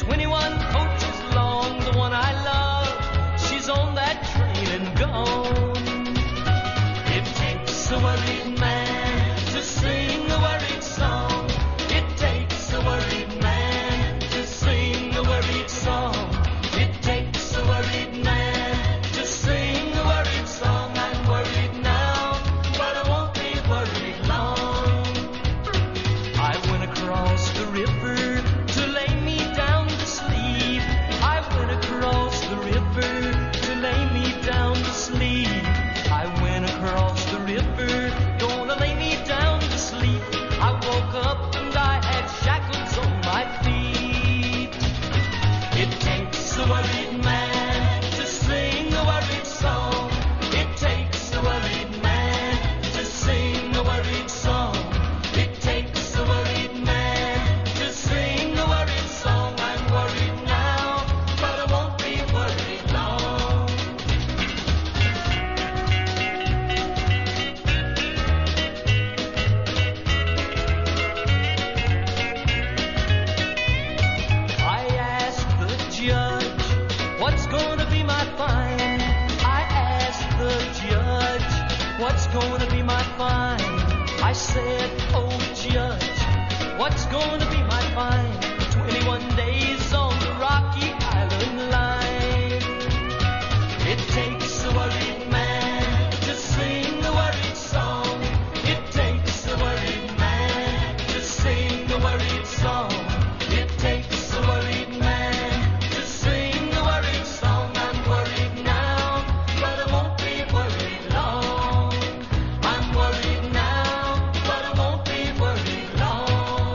twenty-one coaches long, the one I love, she's on that train and gone. It takes a worried man to sing a worried song. It takes a worried man to sing a worried song. It takes a worried man to sing a worried song. I'm worried now, but I won't be worried long. I went across the river to lay me down to sleep. I went across the river to lay me down to sleep. I went across the river, gonna lay me down to sleep. I woke up and I had shackles on my feet. It takes a worried man to sing a worried song. It takes a worried man to sing a worried song. It takes a worried man to sing a worried song. I'm worried now, but I won't be worried long. I asked the judge, what's gonna be my fine? I asked the judge, what's gonna be my fine? I said, oh judge, what's gonna be my fine? twenty-one days on the Rocky Island line. It takes a worried man to sing a worried song. It takes a worried man to sing a worried song. It takes a worried man to sing a worried song. I'm worried now, but I won't be worried long. I'm worried now, but I won't be worried long.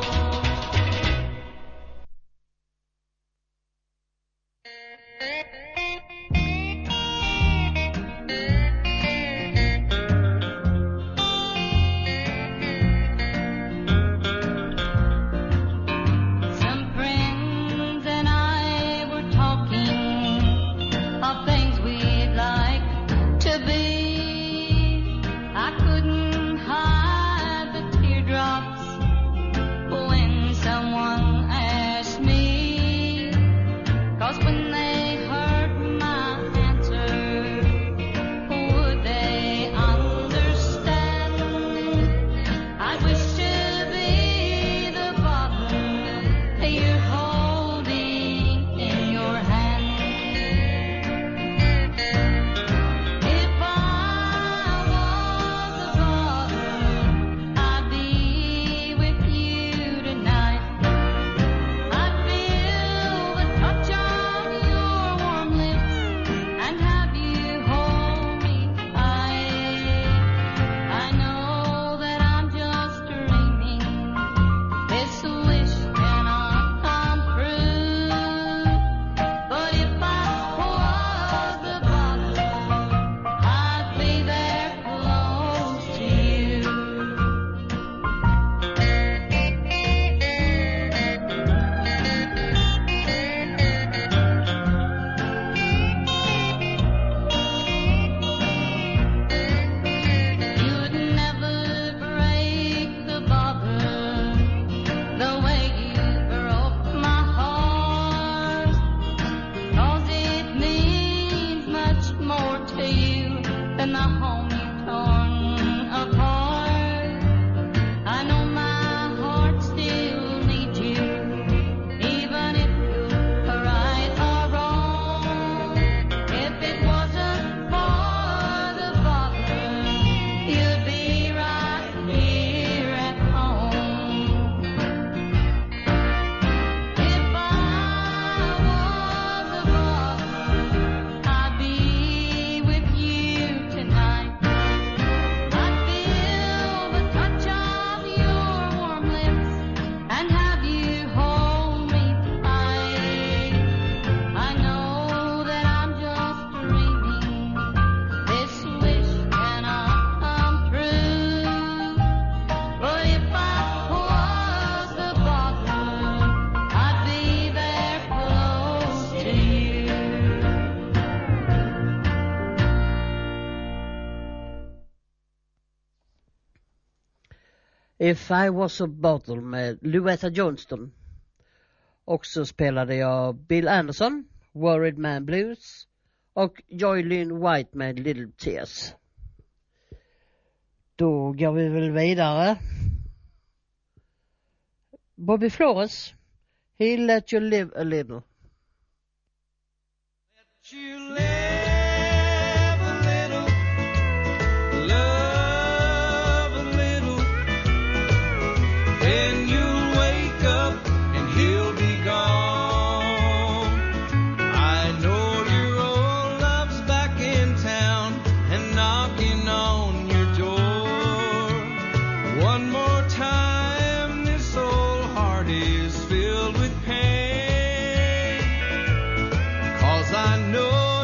Some friends and I were talking of things we'd like to be. I couldn't hide the teardrops when someone asked me. 'Cause when they heard my answer, would they understand? I wish to be the bottle you're holding in your hand. If I was a bottle, I'd be with you tonight. I'd feel the touch of your warm lips and have you hold me tight. I know that I'm just dreaming. This wish cannot come true. But if I was the bottle, I'd be there close to you. You'd never break the bottle the way you broke my heart. 'Cause it means much more to you than the home you've torn apart. I know my heart still needs you, even if you're right or wrong. If it wasn't for the bottle, you'd be right here at home. If I was a bottle, I'd be with you tonight. I'd feel the touch of your warm lips and have you hold me tight. I know that I'm just dreaming. This wish cannot come true. But if I was the bottle, I'd be there close to you. If I was a bottle med Louetta Johnston. Och så spelade jag Bill Anderson, Worried Man Blues, och Joy Lynn White med Little Tears. Då går vi väl vidare. Bobby Flores, He Let You Live A Little. You live a little, love a little, then you'll wake up and he'll be gone. I know your old love's back in town and knocking on your door. One more time, this old heart is filled with pain, 'cause I know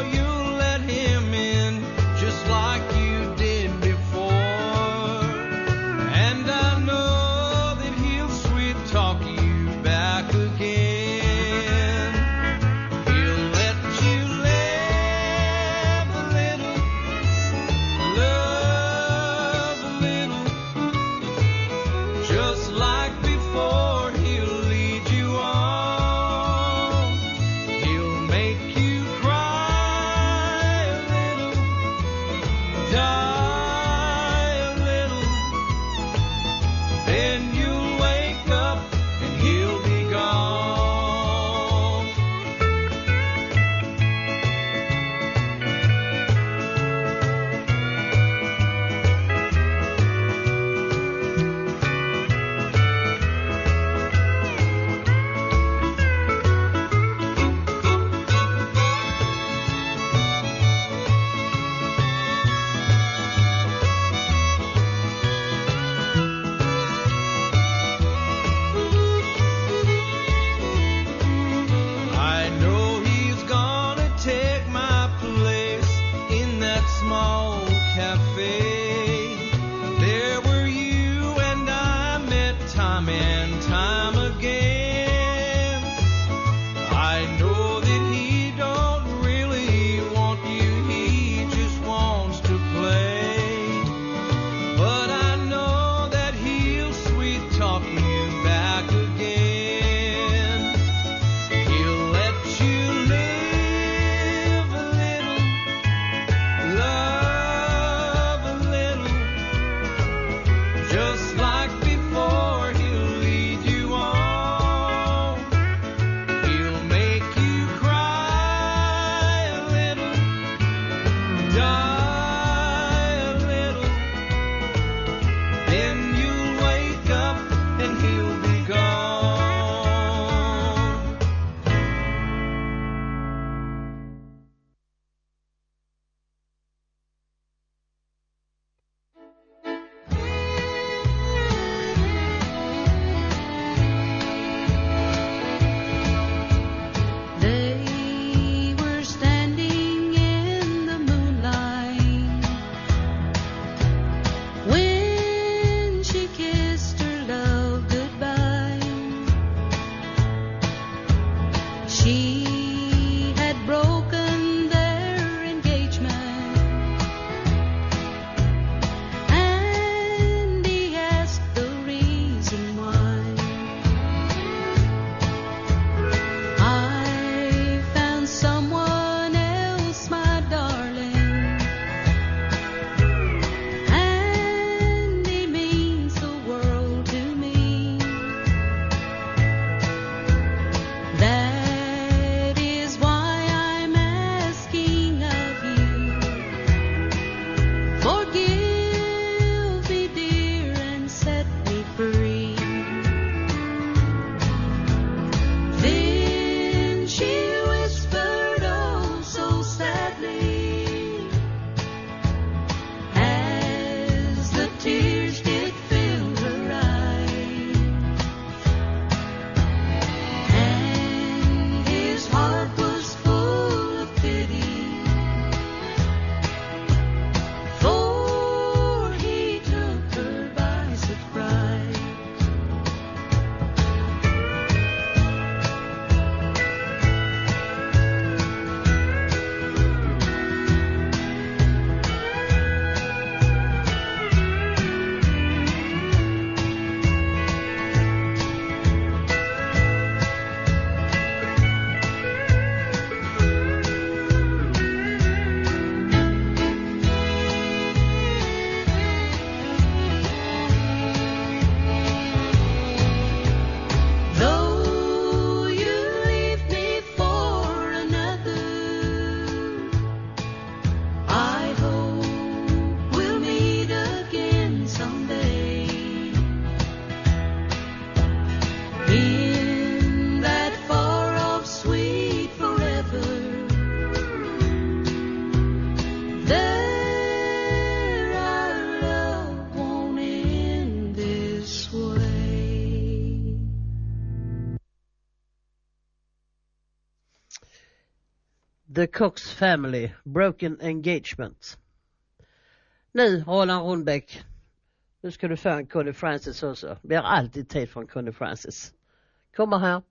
The Cox Family, Broken Engagement. Nu, Roland Rundbäck, nu ska du få en Connie Francis också. Vi har alltid tid från Connie Francis. Kommer här.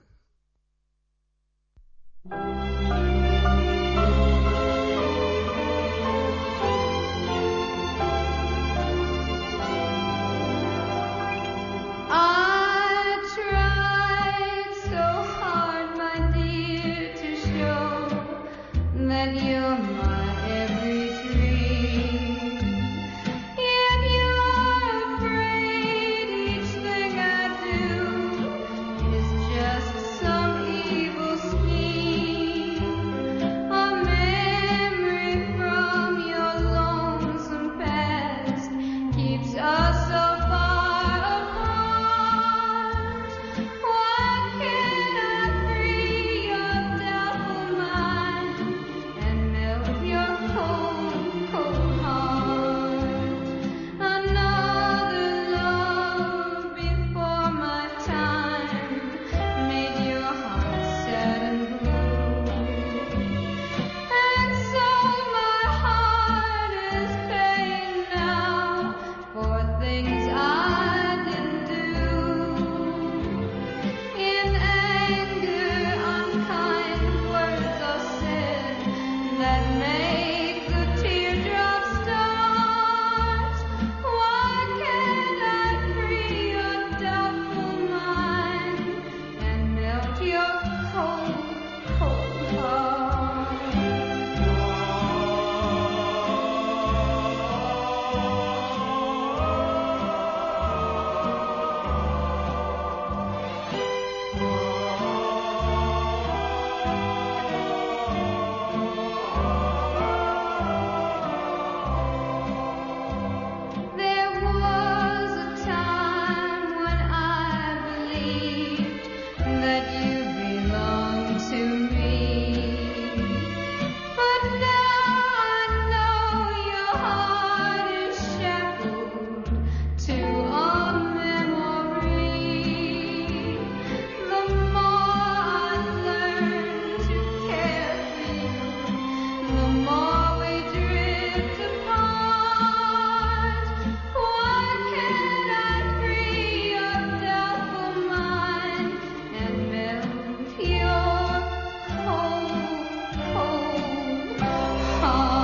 That you're my every dream, yet you're afraid each thing I do is just some evil scheme, a memory from your lonesome past keeps us so far apart. Why can't I free your doubtful mind and melt your cold, cold heart? Another love before my time made your heart sad and blue, and so my heart is paying now for things I didn't do. In anger, unkind words are said that make the teardrops start. Why can't I free your doubtful mind and melt your cold, cold heart? There was a time when I believed that you belonged to me, but now I know your heart is shackled to a memory. The more I learn to care for you, the more we drift apart. Why can't I free your doubtful mind and melt your cold, cold heart?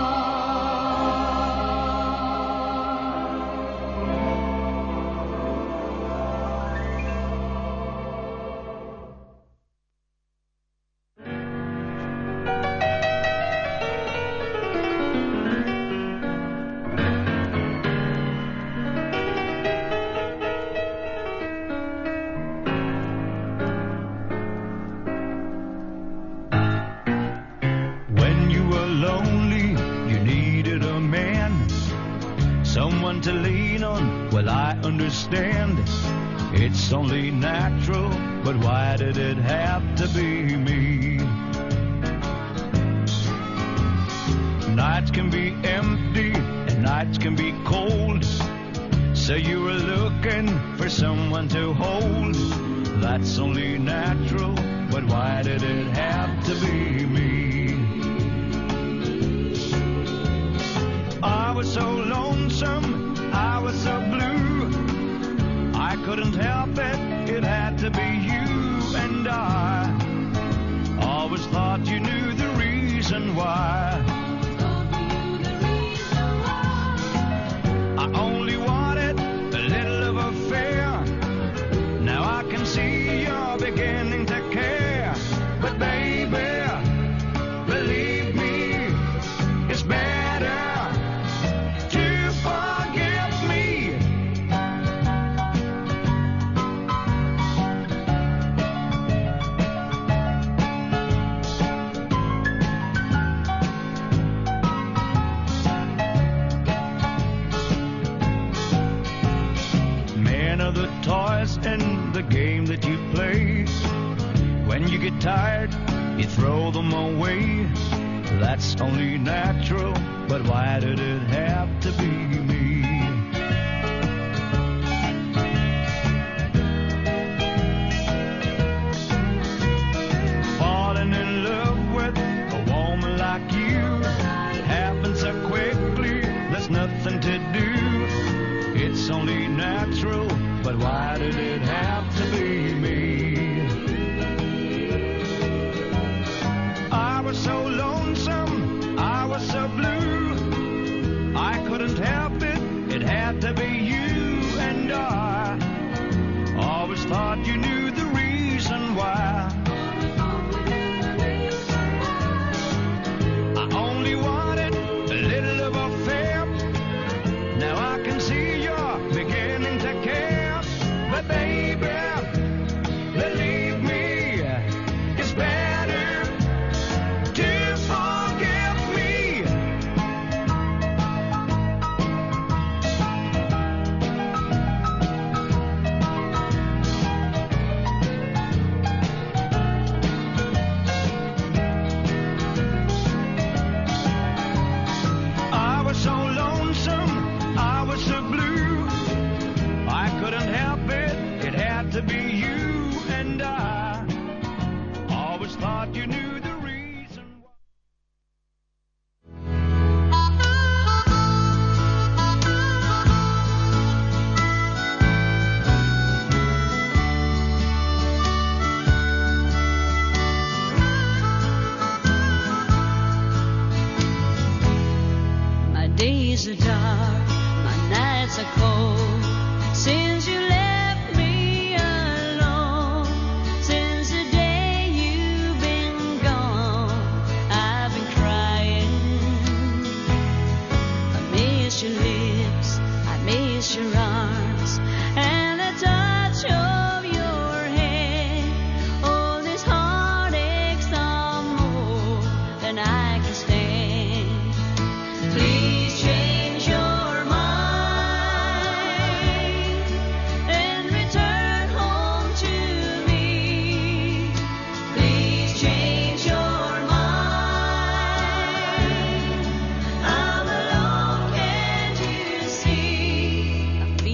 When you were lonely, you needed a man, someone to lean on. Well, I understand. It's only natural, but why did it have to be me? Nights can be empty and nights can be cold, so you were looking for someone to hold. That's only natural, but why did it have to be me? I was so lonesome, I was so blue, I couldn't help it, it had to be you. And I always thought you knew the reason why. I only wanted a little of affair. Now I can see you're beginning to care. But baby, believe me, it's better to forgive me. Man of the toys and the game that you play. When you get tired, you throw them away. That's only natural, but why did it have to be me? Falling in love with it do? It's only natural, but why did it have to be me? I was so lonesome, I was so blue, I couldn't help it, it had to be you. And I always thought you knew the reason why. I only wanted a little of affair. Now I can see you're beginning to care. But baby, believe me, it's better to forgive me. I was so lonesome, I was so blue, I couldn't help it, it had to be you. And I always thought you knew the reason why. My days are dark, my nights are cold. Since you left me alone, since the day you've been gone, I've been crying. I miss your lips, I miss your arms, and the touch of your hand. Oh, this heartache's are more than I can stand. Please change your mind and return home to me. Please change your mind. I'm alone, can't you see? I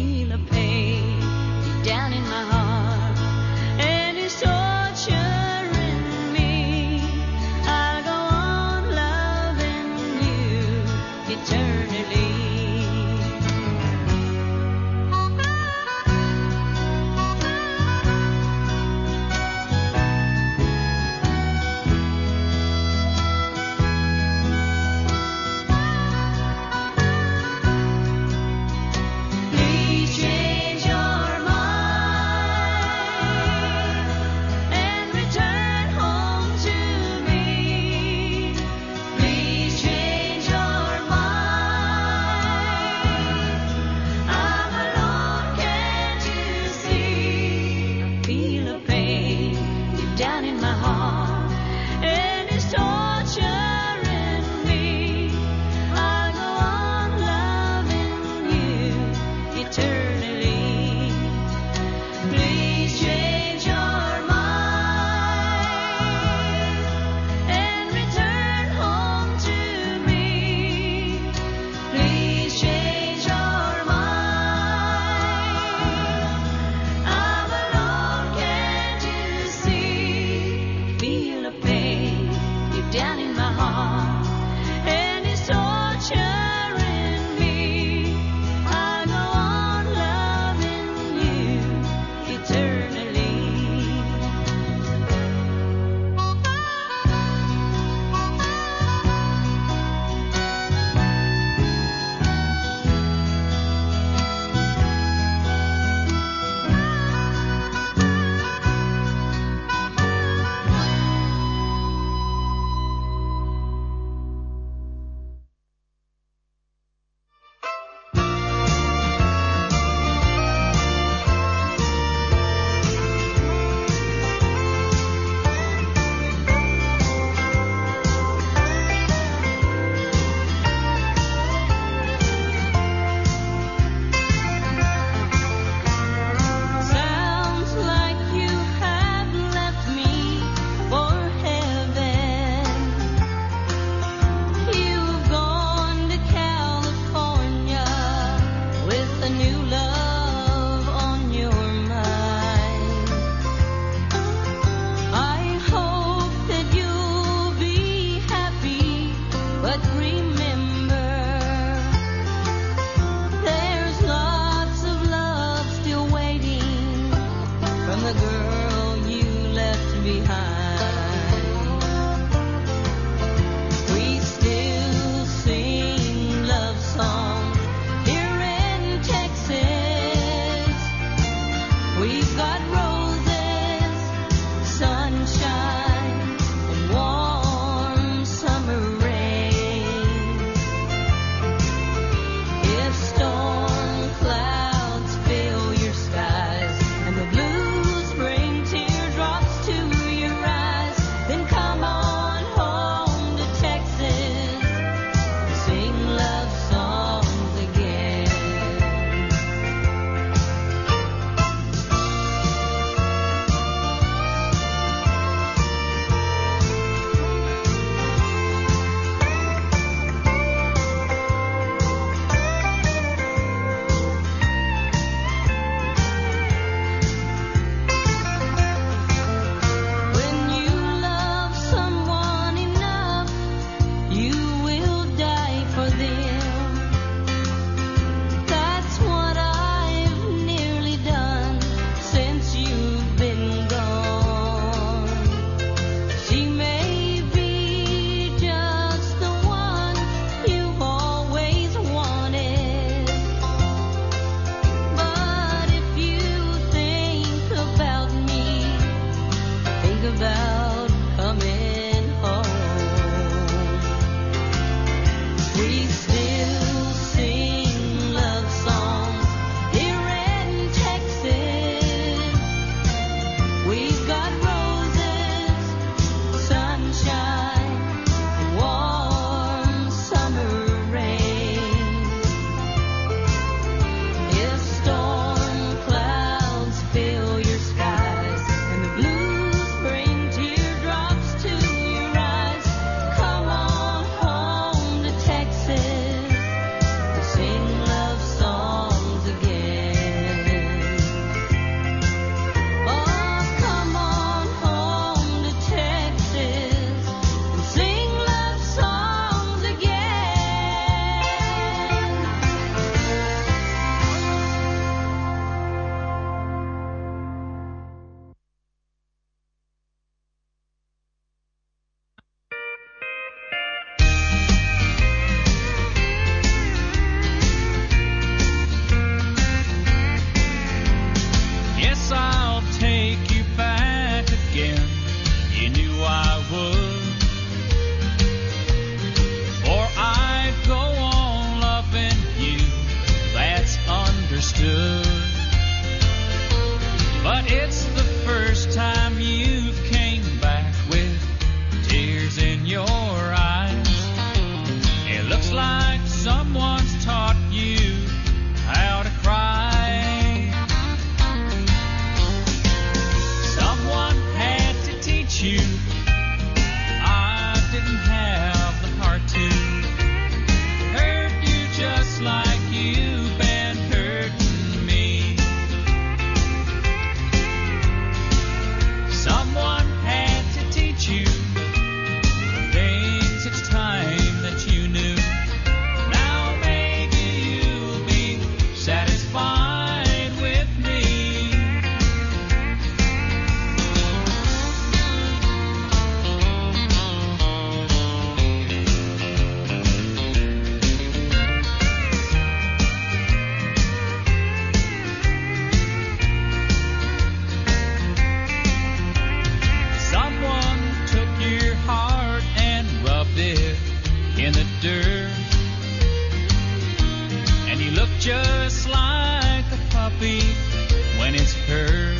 just like a puppy when it's hurt.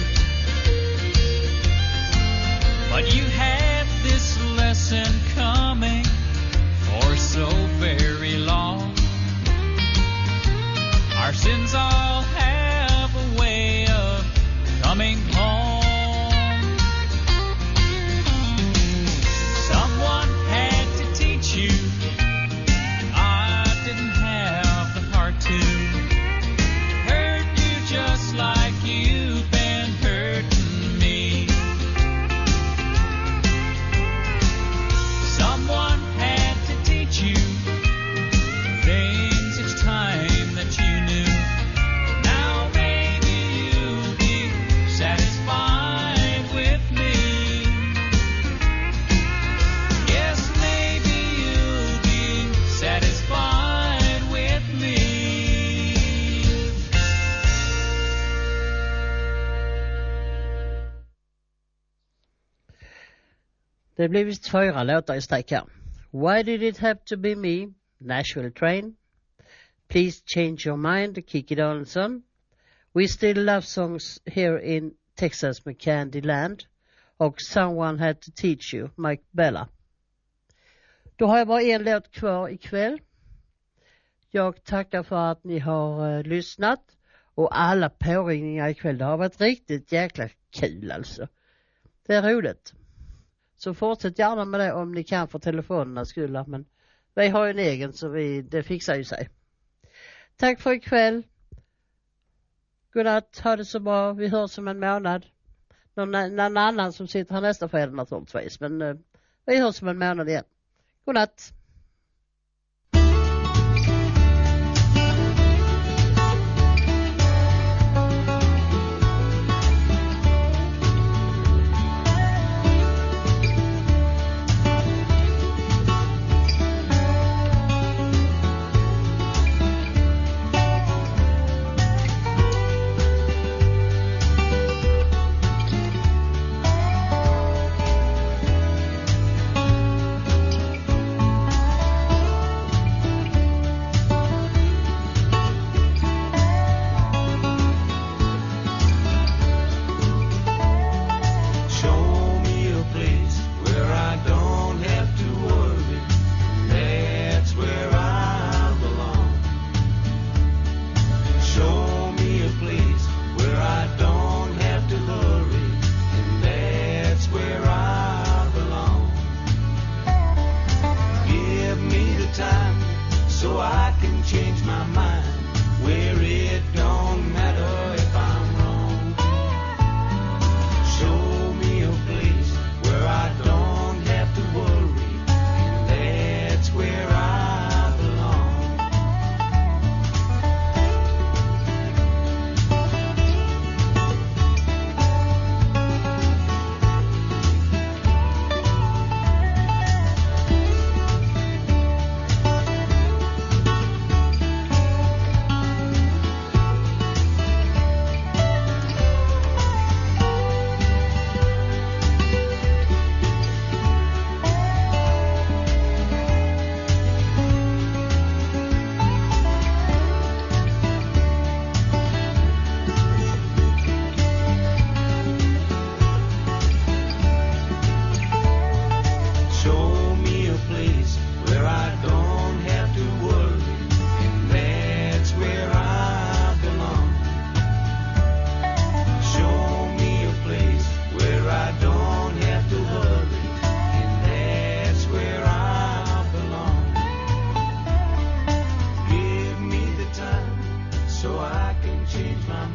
But you have this lesson coming for so very long. Our sins all have a way of coming home. Someone had to teach you. I didn't have the heart to hurt you just like you've been hurting me. Someone had to teach you things each time that you knew. Now maybe you'll be satisfied with me. Yes, maybe you'll be satisfied with me. Det blev visst fyra låtar i sträck här. Why Did It Have To Be Me? Nashville Train. Please Change Your Mind, Kiki Danielsson. We Still Love Songs Here in Texas med Candyland. Och Someone Had To Teach You, Mike Bella. Då har jag bara en låt kvar ikväll. Jag tackar för att ni har uh, lyssnat. Och alla påringningar ikväll. Det har varit riktigt jäkla kul alltså. Det är roligt. Så fortsätt gärna med det om ni kan för telefonerna skulle. Men vi har ju en egen så vi, det fixar ju sig. Tack för ikväll. Godnatt, ha det så bra. Vi hörs om en månad. Någon, någon annan som sitter här nästa fredag naturligtvis. Men uh, vi hörs om en månad igen. Godnatt. Show me a place where I don't have to worry. That's where I belong. Show me a place where I don't have to hurry. And that's where I belong. Give me the time so I can change my mind. Where it don't matter if I'm wrong. Show me a place where I don't have to worry, and that's where I belong. Show me a place where I don't have to worry, and that's where I belong. Show me a place where I don't have to hurry, and that's where I belong. Give me the time so I can change my mind.